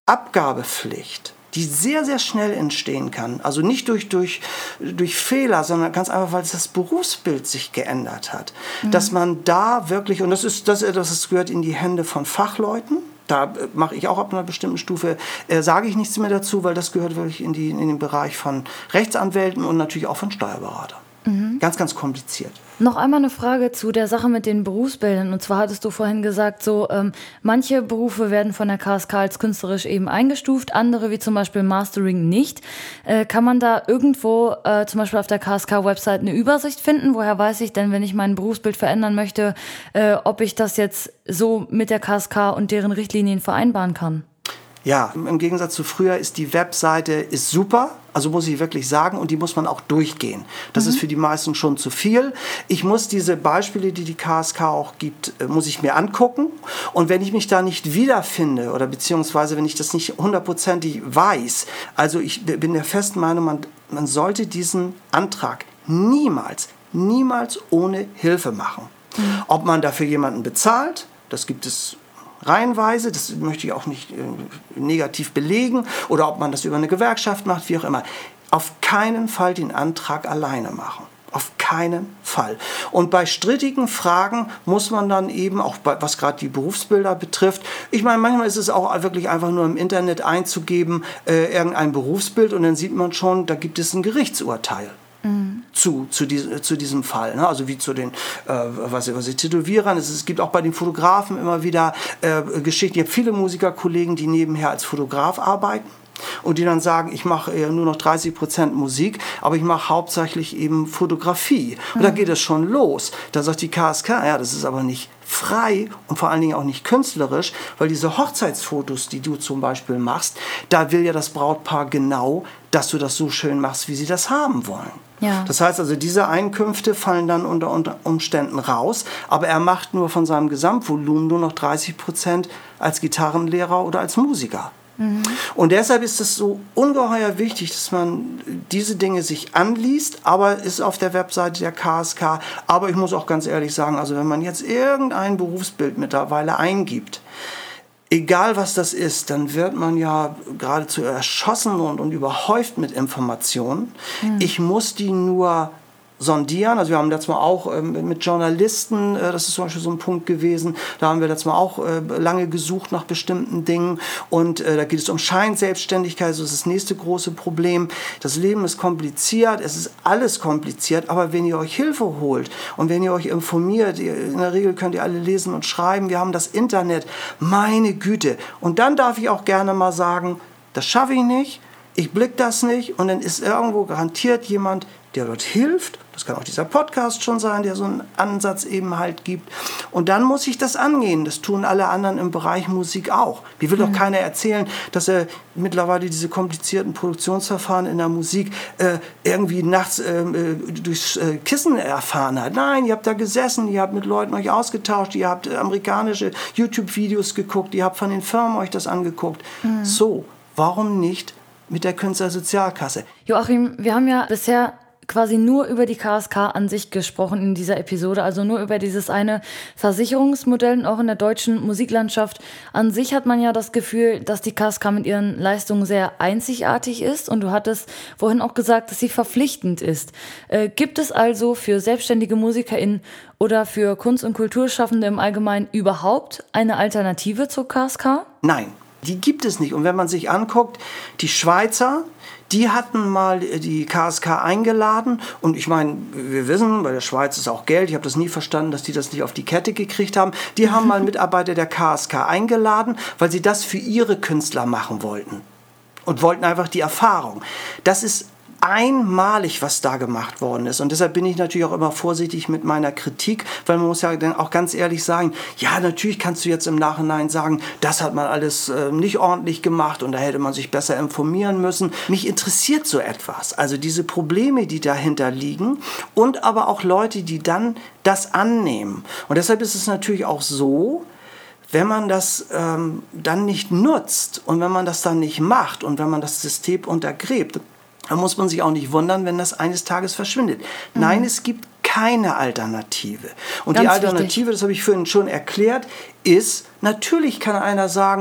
Abgabepflicht, die sehr, sehr schnell entstehen kann. Also nicht durch, durch, durch Fehler, sondern ganz einfach, weil das Berufsbild sich geändert hat. Mhm. Dass man da wirklich, und das ist das, das gehört in die Hände von Fachleuten. Da mache ich auch ab einer bestimmten Stufe, äh, sage ich nichts mehr dazu, weil das gehört wirklich in, die, in den Bereich von Rechtsanwälten und natürlich auch von Steuerberatern. Mhm. Ganz, ganz kompliziert. Noch einmal eine Frage zu der Sache mit den Berufsbildern. Und zwar hattest du vorhin gesagt, so ähm, manche Berufe werden von der K S K als künstlerisch eben eingestuft, andere wie zum Beispiel Mastering nicht. Äh, kann man da irgendwo äh, zum Beispiel auf der K S K-Website eine Übersicht finden? Woher weiß ich denn, wenn ich mein Berufsbild verändern möchte, äh, ob ich das jetzt so mit der K S K und deren Richtlinien vereinbaren kann? Ja, im Gegensatz zu früher ist die Webseite ist super, also muss ich wirklich sagen, und die muss man auch durchgehen. Das mhm. ist für die meisten schon zu viel. Ich muss diese Beispiele, die die K S K auch gibt, muss ich mir angucken. Und wenn ich mich da nicht wiederfinde oder beziehungsweise wenn ich das nicht hundertprozentig weiß, also ich bin der festen Meinung, man, man sollte diesen Antrag niemals, niemals ohne Hilfe machen. Mhm. Ob man dafür jemanden bezahlt, das gibt es reihenweise, das möchte ich auch nicht äh, negativ belegen, oder ob man das über eine Gewerkschaft macht, wie auch immer. Auf keinen Fall den Antrag alleine machen. Auf keinen Fall. Und bei strittigen Fragen muss man dann eben, auch bei, was gerade die Berufsbilder betrifft, ich meine, manchmal ist es auch wirklich einfach nur im Internet einzugeben, äh, irgendein Berufsbild, und dann sieht man schon, da gibt es ein Gerichtsurteil. Mhm. Zu, zu, die, zu diesem Fall, ne? Also wie zu den äh, was, was die Tätowierern. Es, es gibt auch bei den Fotografen immer wieder äh, Geschichten. Ich habe viele Musikerkollegen, die nebenher als Fotograf arbeiten und die dann sagen, ich mache äh, nur noch dreißig Prozent Musik, aber ich mache hauptsächlich eben Fotografie. Und mhm. da geht es schon los. Da sagt die K S K, ja, das ist aber nicht frei und vor allen Dingen auch nicht künstlerisch, weil diese Hochzeitsfotos, die du zum Beispiel machst, da will ja das Brautpaar genau, dass du das so schön machst, wie sie das haben wollen. Ja. Das heißt also, diese Einkünfte fallen dann unter, unter Umständen raus, aber er macht nur von seinem Gesamtvolumen nur noch dreißig Prozent als Gitarrenlehrer oder als Musiker. Mhm. Und deshalb ist es so ungeheuer wichtig, dass man diese Dinge sich anliest, aber ist auf der Webseite der K S K. Aber ich muss auch ganz ehrlich sagen, also wenn man jetzt irgendein Berufsbild mittlerweile eingibt, egal was das ist, dann wird man ja geradezu erschossen und, und überhäuft mit Informationen. Mhm. Ich muss die nur sondieren. Also wir haben letztes Mal auch äh, mit Journalisten, äh, das ist zum Beispiel so ein Punkt gewesen, da haben wir letztes Mal auch äh, lange gesucht nach bestimmten Dingen, und äh, da geht es um Scheinselbstständigkeit, das ist das nächste große Problem. Das Leben ist kompliziert, es ist alles kompliziert, aber wenn ihr euch Hilfe holt und wenn ihr euch informiert, ihr, in der Regel könnt ihr alle lesen und schreiben, wir haben das Internet, meine Güte. Und dann darf ich auch gerne mal sagen, das schaffe ich nicht, ich blick das nicht, und dann ist irgendwo garantiert jemand, der dort hilft. Das kann auch dieser Podcast schon sein, der so einen Ansatz eben halt gibt. Und dann muss ich das angehen. Das tun alle anderen im Bereich Musik auch. Mir will doch keiner erzählen, dass er mittlerweile diese komplizierten Produktionsverfahren in der Musik äh, irgendwie nachts äh, durchs äh, Kissen erfahren hat. Nein, ihr habt da gesessen, ihr habt mit Leuten euch ausgetauscht, ihr habt äh, amerikanische YouTube-Videos geguckt, ihr habt von den Firmen euch das angeguckt. Mhm. So, warum nicht mit der Künstlersozialkasse? Joachim, wir haben ja bisher quasi nur über die K S K an sich gesprochen in dieser Episode, also nur über dieses eine Versicherungsmodell, und auch in der deutschen Musiklandschaft an sich hat man ja das Gefühl, dass die K S K mit ihren Leistungen sehr einzigartig ist, und du hattest vorhin auch gesagt, dass sie verpflichtend ist. Äh, gibt es also für selbstständige MusikerInnen oder für Kunst- und Kulturschaffende im Allgemeinen überhaupt eine Alternative zur K S K? Nein, die gibt es nicht. Und wenn man sich anguckt, die Schweizer, die hatten mal die K S K eingeladen, und ich meine, wir wissen, bei der Schweiz ist auch Geld, ich habe das nie verstanden, dass die das nicht auf die Kette gekriegt haben. Die haben mal Mitarbeiter der K S K eingeladen, weil sie das für ihre Künstler machen wollten und wollten einfach die Erfahrung. Das ist einmalig, was da gemacht worden ist. Und deshalb bin ich natürlich auch immer vorsichtig mit meiner Kritik, weil man muss ja dann auch ganz ehrlich sagen, ja, natürlich kannst du jetzt im Nachhinein sagen, das hat man alles äh, nicht ordentlich gemacht und da hätte man sich besser informieren müssen. Mich interessiert so etwas. Also diese Probleme, die dahinter liegen, und aber auch Leute, die dann das annehmen. Und deshalb ist es natürlich auch so, wenn man das ähm, dann nicht nutzt und wenn man das dann nicht macht und wenn man das System untergräbt, dann muss man sich auch nicht wundern, wenn das eines Tages verschwindet. Mhm. Nein, es gibt keine Alternative. Und Ganz die Alternative, wichtig. Das habe ich vorhin schon erklärt, ist, natürlich kann einer sagen,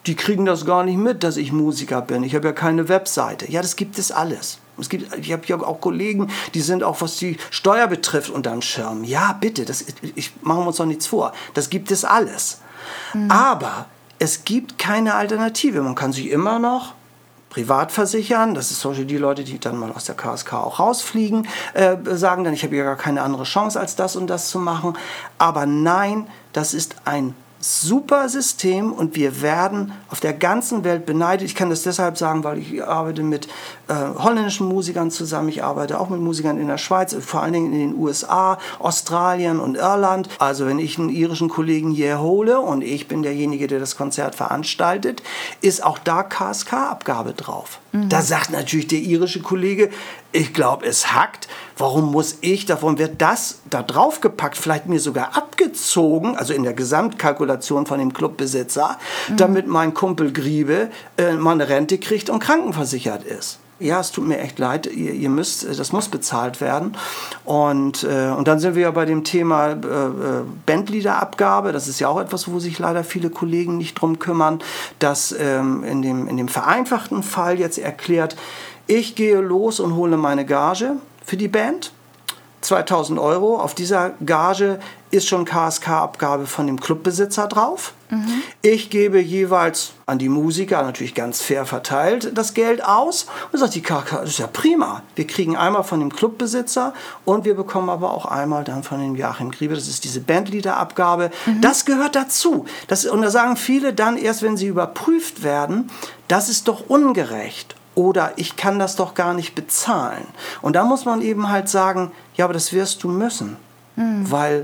die kriegen das gar nicht mit, dass ich Musiker bin. Ich habe ja keine Webseite. Ja, das gibt es alles. Es gibt, ich habe ja auch Kollegen, die sind auch, was die Steuer betrifft, unterm Schirm. Ja, bitte, das, ich, machen wir uns doch nichts vor. Das gibt es alles. Mhm. Aber es gibt keine Alternative. Man kann sich immer noch privat versichern. Das ist zum Beispiel die Leute, die dann mal aus der K S K auch rausfliegen, äh, sagen dann, ich habe ja gar keine andere Chance, als das und das zu machen. Aber nein, das ist ein super System und wir werden auf der ganzen Welt beneidet. Ich kann das deshalb sagen, weil ich arbeite mit äh, holländischen Musikern zusammen. Ich arbeite auch mit Musikern in der Schweiz, vor allen Dingen in den U S A, Australien und Irland. Also wenn ich einen irischen Kollegen hier hole und ich bin derjenige, der das Konzert veranstaltet, ist auch da K S K-Abgabe drauf. Mhm. Da sagt natürlich der irische Kollege, ich glaube, es hackt. Warum muss ich, davon wird das da draufgepackt, vielleicht mir sogar abgezogen, also in der Gesamtkalkulation von dem Clubbesitzer, mhm. damit mein Kumpel Griebe äh, mal eine Rente kriegt und krankenversichert ist. Ja, es tut mir echt leid, ihr, ihr müsst, das muss bezahlt werden. Und, äh, und dann sind wir ja bei dem Thema äh, Bandleaderabgabe. Das ist ja auch etwas, wo sich leider viele Kollegen nicht drum kümmern, dass ähm, in dem, in dem vereinfachten Fall jetzt erklärt, ich gehe los und hole meine Gage für die Band, zweitausend Euro. Auf dieser Gage ist schon K S K-Abgabe von dem Clubbesitzer drauf. Mhm. Ich gebe jeweils an die Musiker, natürlich ganz fair verteilt, das Geld aus. Und sagt die K S K, das ist ja prima. Wir kriegen einmal von dem Clubbesitzer und wir bekommen aber auch einmal dann von dem Joachim Griebe. Das ist diese Bandleaderabgabe. Mhm. Das gehört dazu. Das, und da sagen viele dann erst, wenn sie überprüft werden, das ist doch ungerecht. Oder ich kann das doch gar nicht bezahlen. Und da muss man eben halt sagen, ja, aber das wirst du müssen. Mhm. Weil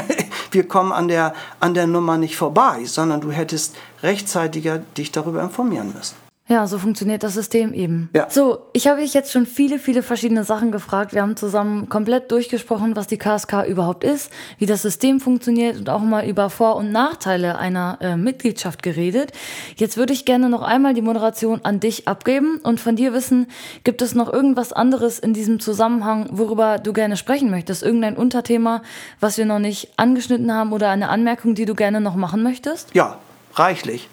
wir kommen an der, an der Nummer nicht vorbei, sondern du hättest rechtzeitiger dich darüber informieren müssen. Ja, so funktioniert das System eben. Ja. So, ich habe dich jetzt schon viele, viele verschiedene Sachen gefragt. Wir haben zusammen komplett durchgesprochen, was die K S K überhaupt ist, wie das System funktioniert und auch mal über Vor- und Nachteile einer äh, Mitgliedschaft geredet. Jetzt würde ich gerne noch einmal die Moderation an dich abgeben und von dir wissen, gibt es noch irgendwas anderes in diesem Zusammenhang, worüber du gerne sprechen möchtest? Irgendein Unterthema, was wir noch nicht angeschnitten haben oder eine Anmerkung, die du gerne noch machen möchtest? Ja, reichlich.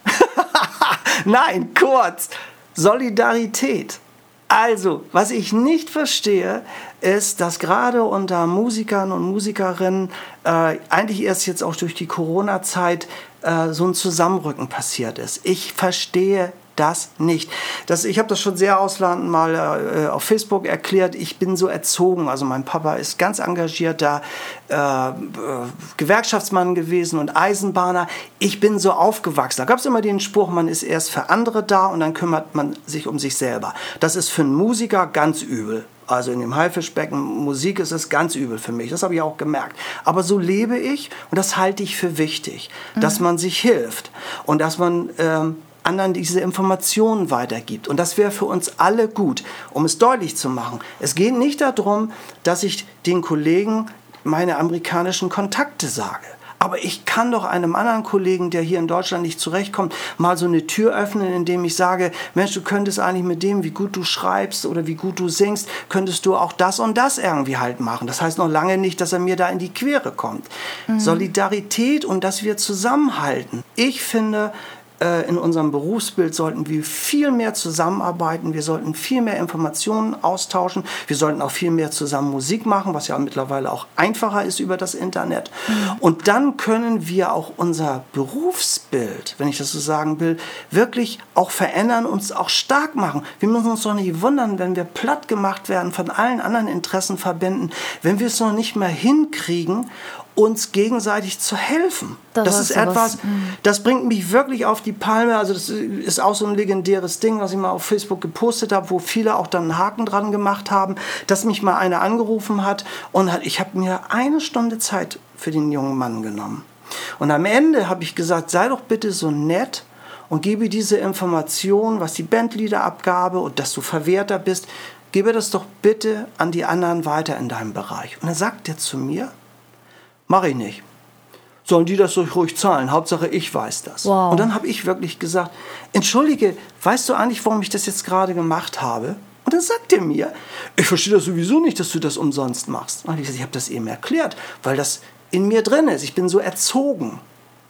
Nein, kurz. Solidarität. Also, was ich nicht verstehe, ist, dass gerade unter Musikern und Musikerinnen äh, eigentlich erst jetzt auch durch die Corona-Zeit äh, so ein Zusammenrücken passiert ist. Ich verstehe das nicht. Das, ich habe das schon sehr ausladend mal äh, auf Facebook erklärt. Ich bin so erzogen. Also mein Papa ist ganz engagierter äh, äh, Gewerkschaftsmann gewesen und Eisenbahner. Ich bin so aufgewachsen. Da gab es immer den Spruch, man ist erst für andere da und dann kümmert man sich um sich selber. Das ist für einen Musiker ganz übel. Also in dem Haifischbecken Musik ist es ganz übel für mich. Das habe ich auch gemerkt. Aber so lebe ich und das halte ich für wichtig, mhm. dass man sich hilft und dass man ähm, anderen diese Informationen weitergibt. Und das wäre für uns alle gut, um es deutlich zu machen. Es geht nicht darum, dass ich den Kollegen meine amerikanischen Kontakte sage. Aber ich kann doch einem anderen Kollegen, der hier in Deutschland nicht zurechtkommt, mal so eine Tür öffnen, indem ich sage, Mensch, du könntest eigentlich mit dem, wie gut du schreibst oder wie gut du singst, könntest du auch das und das irgendwie halt machen. Das heißt noch lange nicht, dass er mir da in die Quere kommt. Mhm. Solidarität und dass wir zusammenhalten. Ich finde, in unserem Berufsbild sollten wir viel mehr zusammenarbeiten, wir sollten viel mehr Informationen austauschen, wir sollten auch viel mehr zusammen Musik machen, was ja mittlerweile auch einfacher ist über das Internet. Mhm. Und dann können wir auch unser Berufsbild, wenn ich das so sagen will, wirklich auch verändern, uns auch stark machen. Wir müssen uns doch nicht wundern, wenn wir platt gemacht werden von allen anderen Interessenverbänden, wenn wir es noch nicht mehr hinkriegen, uns gegenseitig zu helfen. Das, das ist etwas, das bringt mich wirklich auf die Palme. Also das ist auch so ein legendäres Ding, was ich mal auf Facebook gepostet habe, wo viele auch dann einen Haken dran gemacht haben, dass mich mal einer angerufen hat und hat, ich habe mir eine Stunde Zeit für den jungen Mann genommen. Und am Ende habe ich gesagt, sei doch bitte so nett und gebe diese Information, was die Bandleaderabgabe und dass du Verwerter bist, gebe das doch bitte an die anderen weiter in deinem Bereich. Und dann sagt er zu mir, mache ich nicht. Sollen die das so ruhig zahlen? Hauptsache, ich weiß das. Wow. Und dann habe ich wirklich gesagt, entschuldige, weißt du eigentlich, warum ich das jetzt gerade gemacht habe? Und dann sagt er mir, ich verstehe das sowieso nicht, dass du das umsonst machst. Und ich habe gesagt, ich habe das eben erklärt, weil das in mir drin ist. Ich bin so erzogen.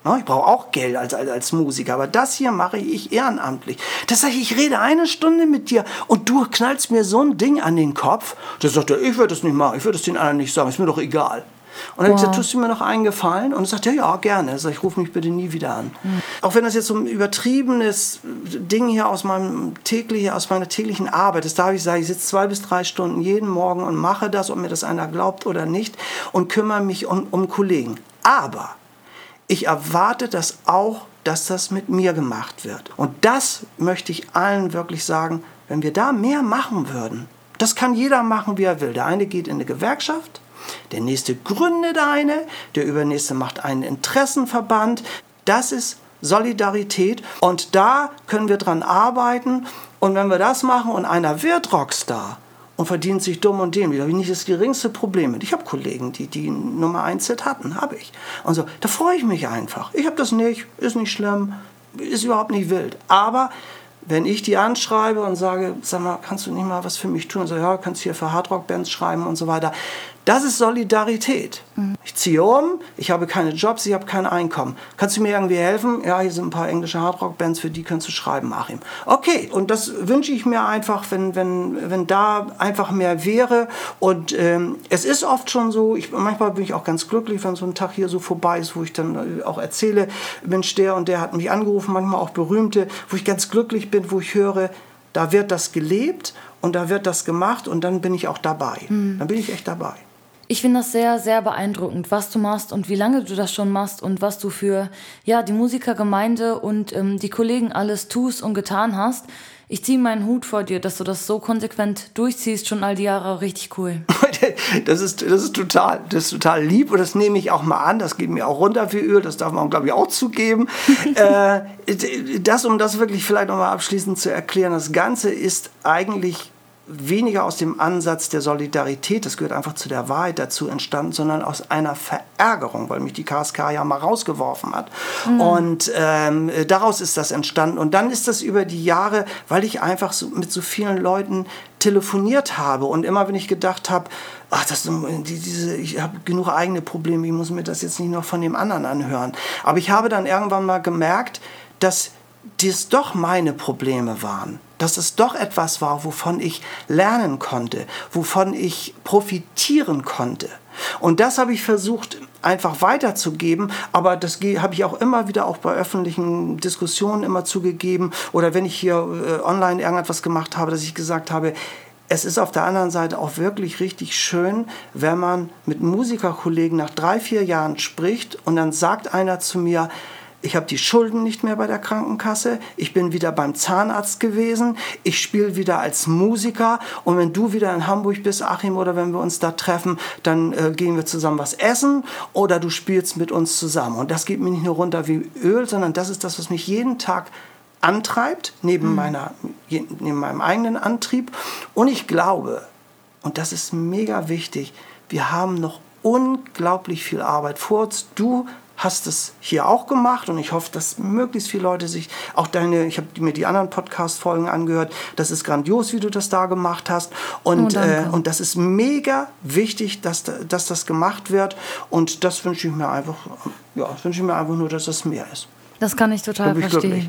Ich brauche auch Geld als, als, als Musiker, aber das hier mache ich ehrenamtlich. Das sage ich, ich rede eine Stunde mit dir und du knallst mir so ein Ding an den Kopf. Da sagt er, ich würde das nicht machen, ich würde es den anderen nicht sagen, ist mir doch egal. Und dann wow. habe ich gesagt, tust du mir noch einen Gefallen? Und er sagt, ja, ja, gerne. Sag ich, ruf mich bitte nie wieder an. Mhm. Auch wenn das jetzt so ein übertriebenes Ding hier aus, meinem täglichen, aus meiner täglichen Arbeit ist, darf ich sagen, ich sitze zwei bis drei Stunden jeden Morgen und mache das, ob mir das einer glaubt oder nicht, und kümmere mich um, um Kollegen. Aber ich erwarte das auch, dass das mit mir gemacht wird. Und das möchte ich allen wirklich sagen, wenn wir da mehr machen würden, das kann jeder machen, wie er will. Der eine geht in eine Gewerkschaft, der nächste gründet eine, der übernächste macht einen Interessenverband. Das ist Solidarität und da können wir dran arbeiten. Und wenn wir das machen und einer wird Rockstar und verdient sich dumm und dämlich, da habe ich nicht das geringste Problem mit. Ich habe Kollegen, die die Nummer eins Hit hatten, habe ich. Und so, da freue ich mich einfach. Ich habe das nicht, ist nicht schlimm, ist überhaupt nicht wild. Aber wenn ich die anschreibe und sage, sag mal, kannst du nicht mal was für mich tun? Und so, ja, kannst hier für Hardrock-Bands schreiben und so weiter. Das ist Solidarität. Mhm. Ich ziehe um, ich habe keine Jobs, ich habe kein Einkommen. Kannst du mir irgendwie helfen? Ja, hier sind ein paar englische Hardrock-Bands, für die kannst du schreiben, Achim. Okay, und das wünsche ich mir einfach, wenn, wenn, wenn da einfach mehr wäre. Und ähm, es ist oft schon so, ich, manchmal bin ich auch ganz glücklich, wenn so ein Tag hier so vorbei ist, wo ich dann auch erzähle, Mensch, der und der hat mich angerufen, manchmal auch Berühmte, wo ich ganz glücklich bin, wo ich höre, da wird das gelebt und da wird das gemacht und dann bin ich auch dabei. Mhm. Dann bin ich echt dabei. Ich finde das sehr, sehr beeindruckend, was du machst und wie lange du das schon machst und was du für ja, die Musikergemeinde und ähm, die Kollegen alles tust und getan hast. Ich ziehe meinen Hut vor dir, dass du das so konsequent durchziehst, schon all die Jahre. Richtig cool. Das ist, das ist, total, das ist total lieb und das nehme ich auch mal an. Das geht mir auch runter wie Öl, das darf man, glaube ich, auch zugeben. äh, das, um das wirklich vielleicht nochmal abschließend zu erklären, das Ganze ist eigentlich weniger aus dem Ansatz der Solidarität, das gehört einfach zu der Wahrheit dazu entstanden, sondern aus einer Verärgerung, weil mich die K S K ja mal rausgeworfen hat. Mhm. Und ähm, daraus ist das entstanden. Und dann ist das über die Jahre, weil ich einfach so mit so vielen Leuten telefoniert habe und immer, wenn ich gedacht habe, ach, das, die, diese, ich habe genug eigene Probleme, ich muss mir das jetzt nicht noch von dem anderen anhören. Aber ich habe dann irgendwann mal gemerkt, dass dies doch meine Probleme waren. Dass es doch etwas war, wovon ich lernen konnte, wovon ich profitieren konnte. Und das habe ich versucht, einfach weiterzugeben, aber das habe ich auch immer wieder auch bei öffentlichen Diskussionen immer zugegeben oder wenn ich hier äh, online irgendetwas gemacht habe, dass ich gesagt habe, es ist auf der anderen Seite auch wirklich richtig schön, wenn man mit Musikerkollegen nach drei, vier Jahren spricht und dann sagt einer zu mir, ich habe die Schulden nicht mehr bei der Krankenkasse, ich bin wieder beim Zahnarzt gewesen, ich spiele wieder als Musiker und wenn du wieder in Hamburg bist, Achim, oder wenn wir uns da treffen, dann äh, gehen wir zusammen was essen oder du spielst mit uns zusammen. Und das geht mir nicht nur runter wie Öl, sondern das ist das, was mich jeden Tag antreibt, neben, mhm. meiner, neben meinem eigenen Antrieb. Und ich glaube, und das ist mega wichtig, wir haben noch unglaublich viel Arbeit vor uns. Du hast es hier auch gemacht und ich hoffe, dass möglichst viele Leute sich, auch deine, ich habe mir die anderen Podcast-Folgen angehört, das ist grandios, wie du das da gemacht hast und, oh, äh, und das ist mega wichtig, dass, dass das gemacht wird und das wünsche ich mir einfach, ja, das wünsche ich mir einfach nur, dass das mehr ist. Das kann ich total verstehen.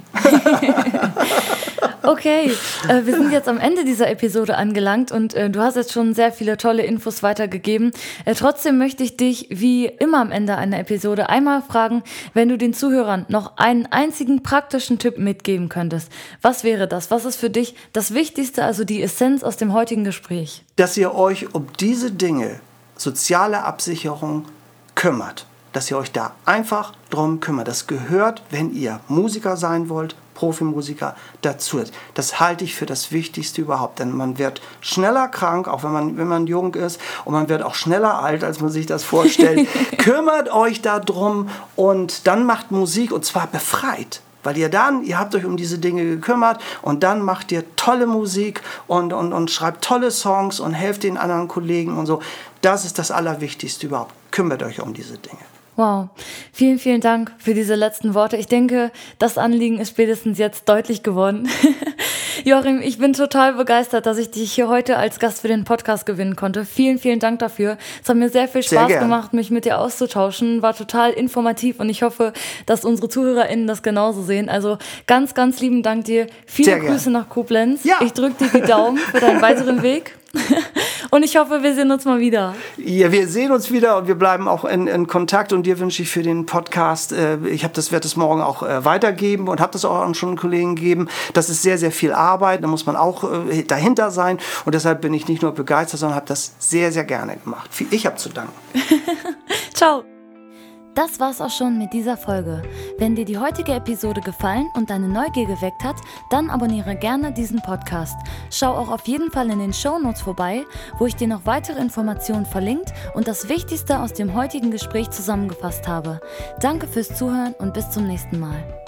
Okay, äh, wir sind jetzt am Ende dieser Episode angelangt und äh, du hast jetzt schon sehr viele tolle Infos weitergegeben. Äh, trotzdem möchte ich dich wie immer am Ende einer Episode einmal fragen, wenn du den Zuhörern noch einen einzigen praktischen Tipp mitgeben könntest. Was wäre das? Was ist für dich das Wichtigste, also die Essenz aus dem heutigen Gespräch? Dass ihr euch um diese Dinge, soziale Absicherung, kümmert. Dass ihr euch da einfach drum kümmert. Das gehört, wenn ihr Musiker sein wollt, Profimusiker, dazu. Das halte ich für das Wichtigste überhaupt, denn man wird schneller krank, auch wenn man, wenn man jung ist, und man wird auch schneller alt, als man sich das vorstellt. Kümmert euch da drum und dann macht Musik, und zwar befreit. Weil ihr dann, ihr habt euch um diese Dinge gekümmert und dann macht ihr tolle Musik und, und, und schreibt tolle Songs und helft den anderen Kollegen und so. Das ist das Allerwichtigste überhaupt. Kümmert euch um diese Dinge. Wow, vielen, vielen Dank für diese letzten Worte. Ich denke, das Anliegen ist spätestens jetzt deutlich geworden. Joachim, ich bin total begeistert, dass ich dich hier heute als Gast für den Podcast gewinnen konnte. Vielen, vielen Dank dafür. Es hat mir sehr viel Spaß sehr gemacht, mich mit dir auszutauschen. War total informativ und ich hoffe, dass unsere ZuhörerInnen das genauso sehen. Also ganz, ganz lieben Dank dir. Viele sehr Grüße gern. Nach Koblenz. Ja. Ich drücke dir die Daumen für deinen weiteren Weg. Und ich hoffe, wir sehen uns mal wieder. Ja, wir sehen uns wieder und wir bleiben auch in, in Kontakt. Und dir wünsche ich für den Podcast, äh, ich habe das, werde das morgen auch äh, weitergeben und habe das auch an schon Kollegen gegeben. Das ist sehr, sehr viel Arbeit. Da muss man auch äh, dahinter sein. Und deshalb bin ich nicht nur begeistert, sondern habe das sehr, sehr gerne gemacht. Ich habe zu danken. Ciao. Das war's auch schon mit dieser Folge. Wenn dir die heutige Episode gefallen und deine Neugier geweckt hat, dann abonniere gerne diesen Podcast. Schau auch auf jeden Fall in den Shownotes vorbei, wo ich dir noch weitere Informationen verlinkt und das Wichtigste aus dem heutigen Gespräch zusammengefasst habe. Danke fürs Zuhören und bis zum nächsten Mal.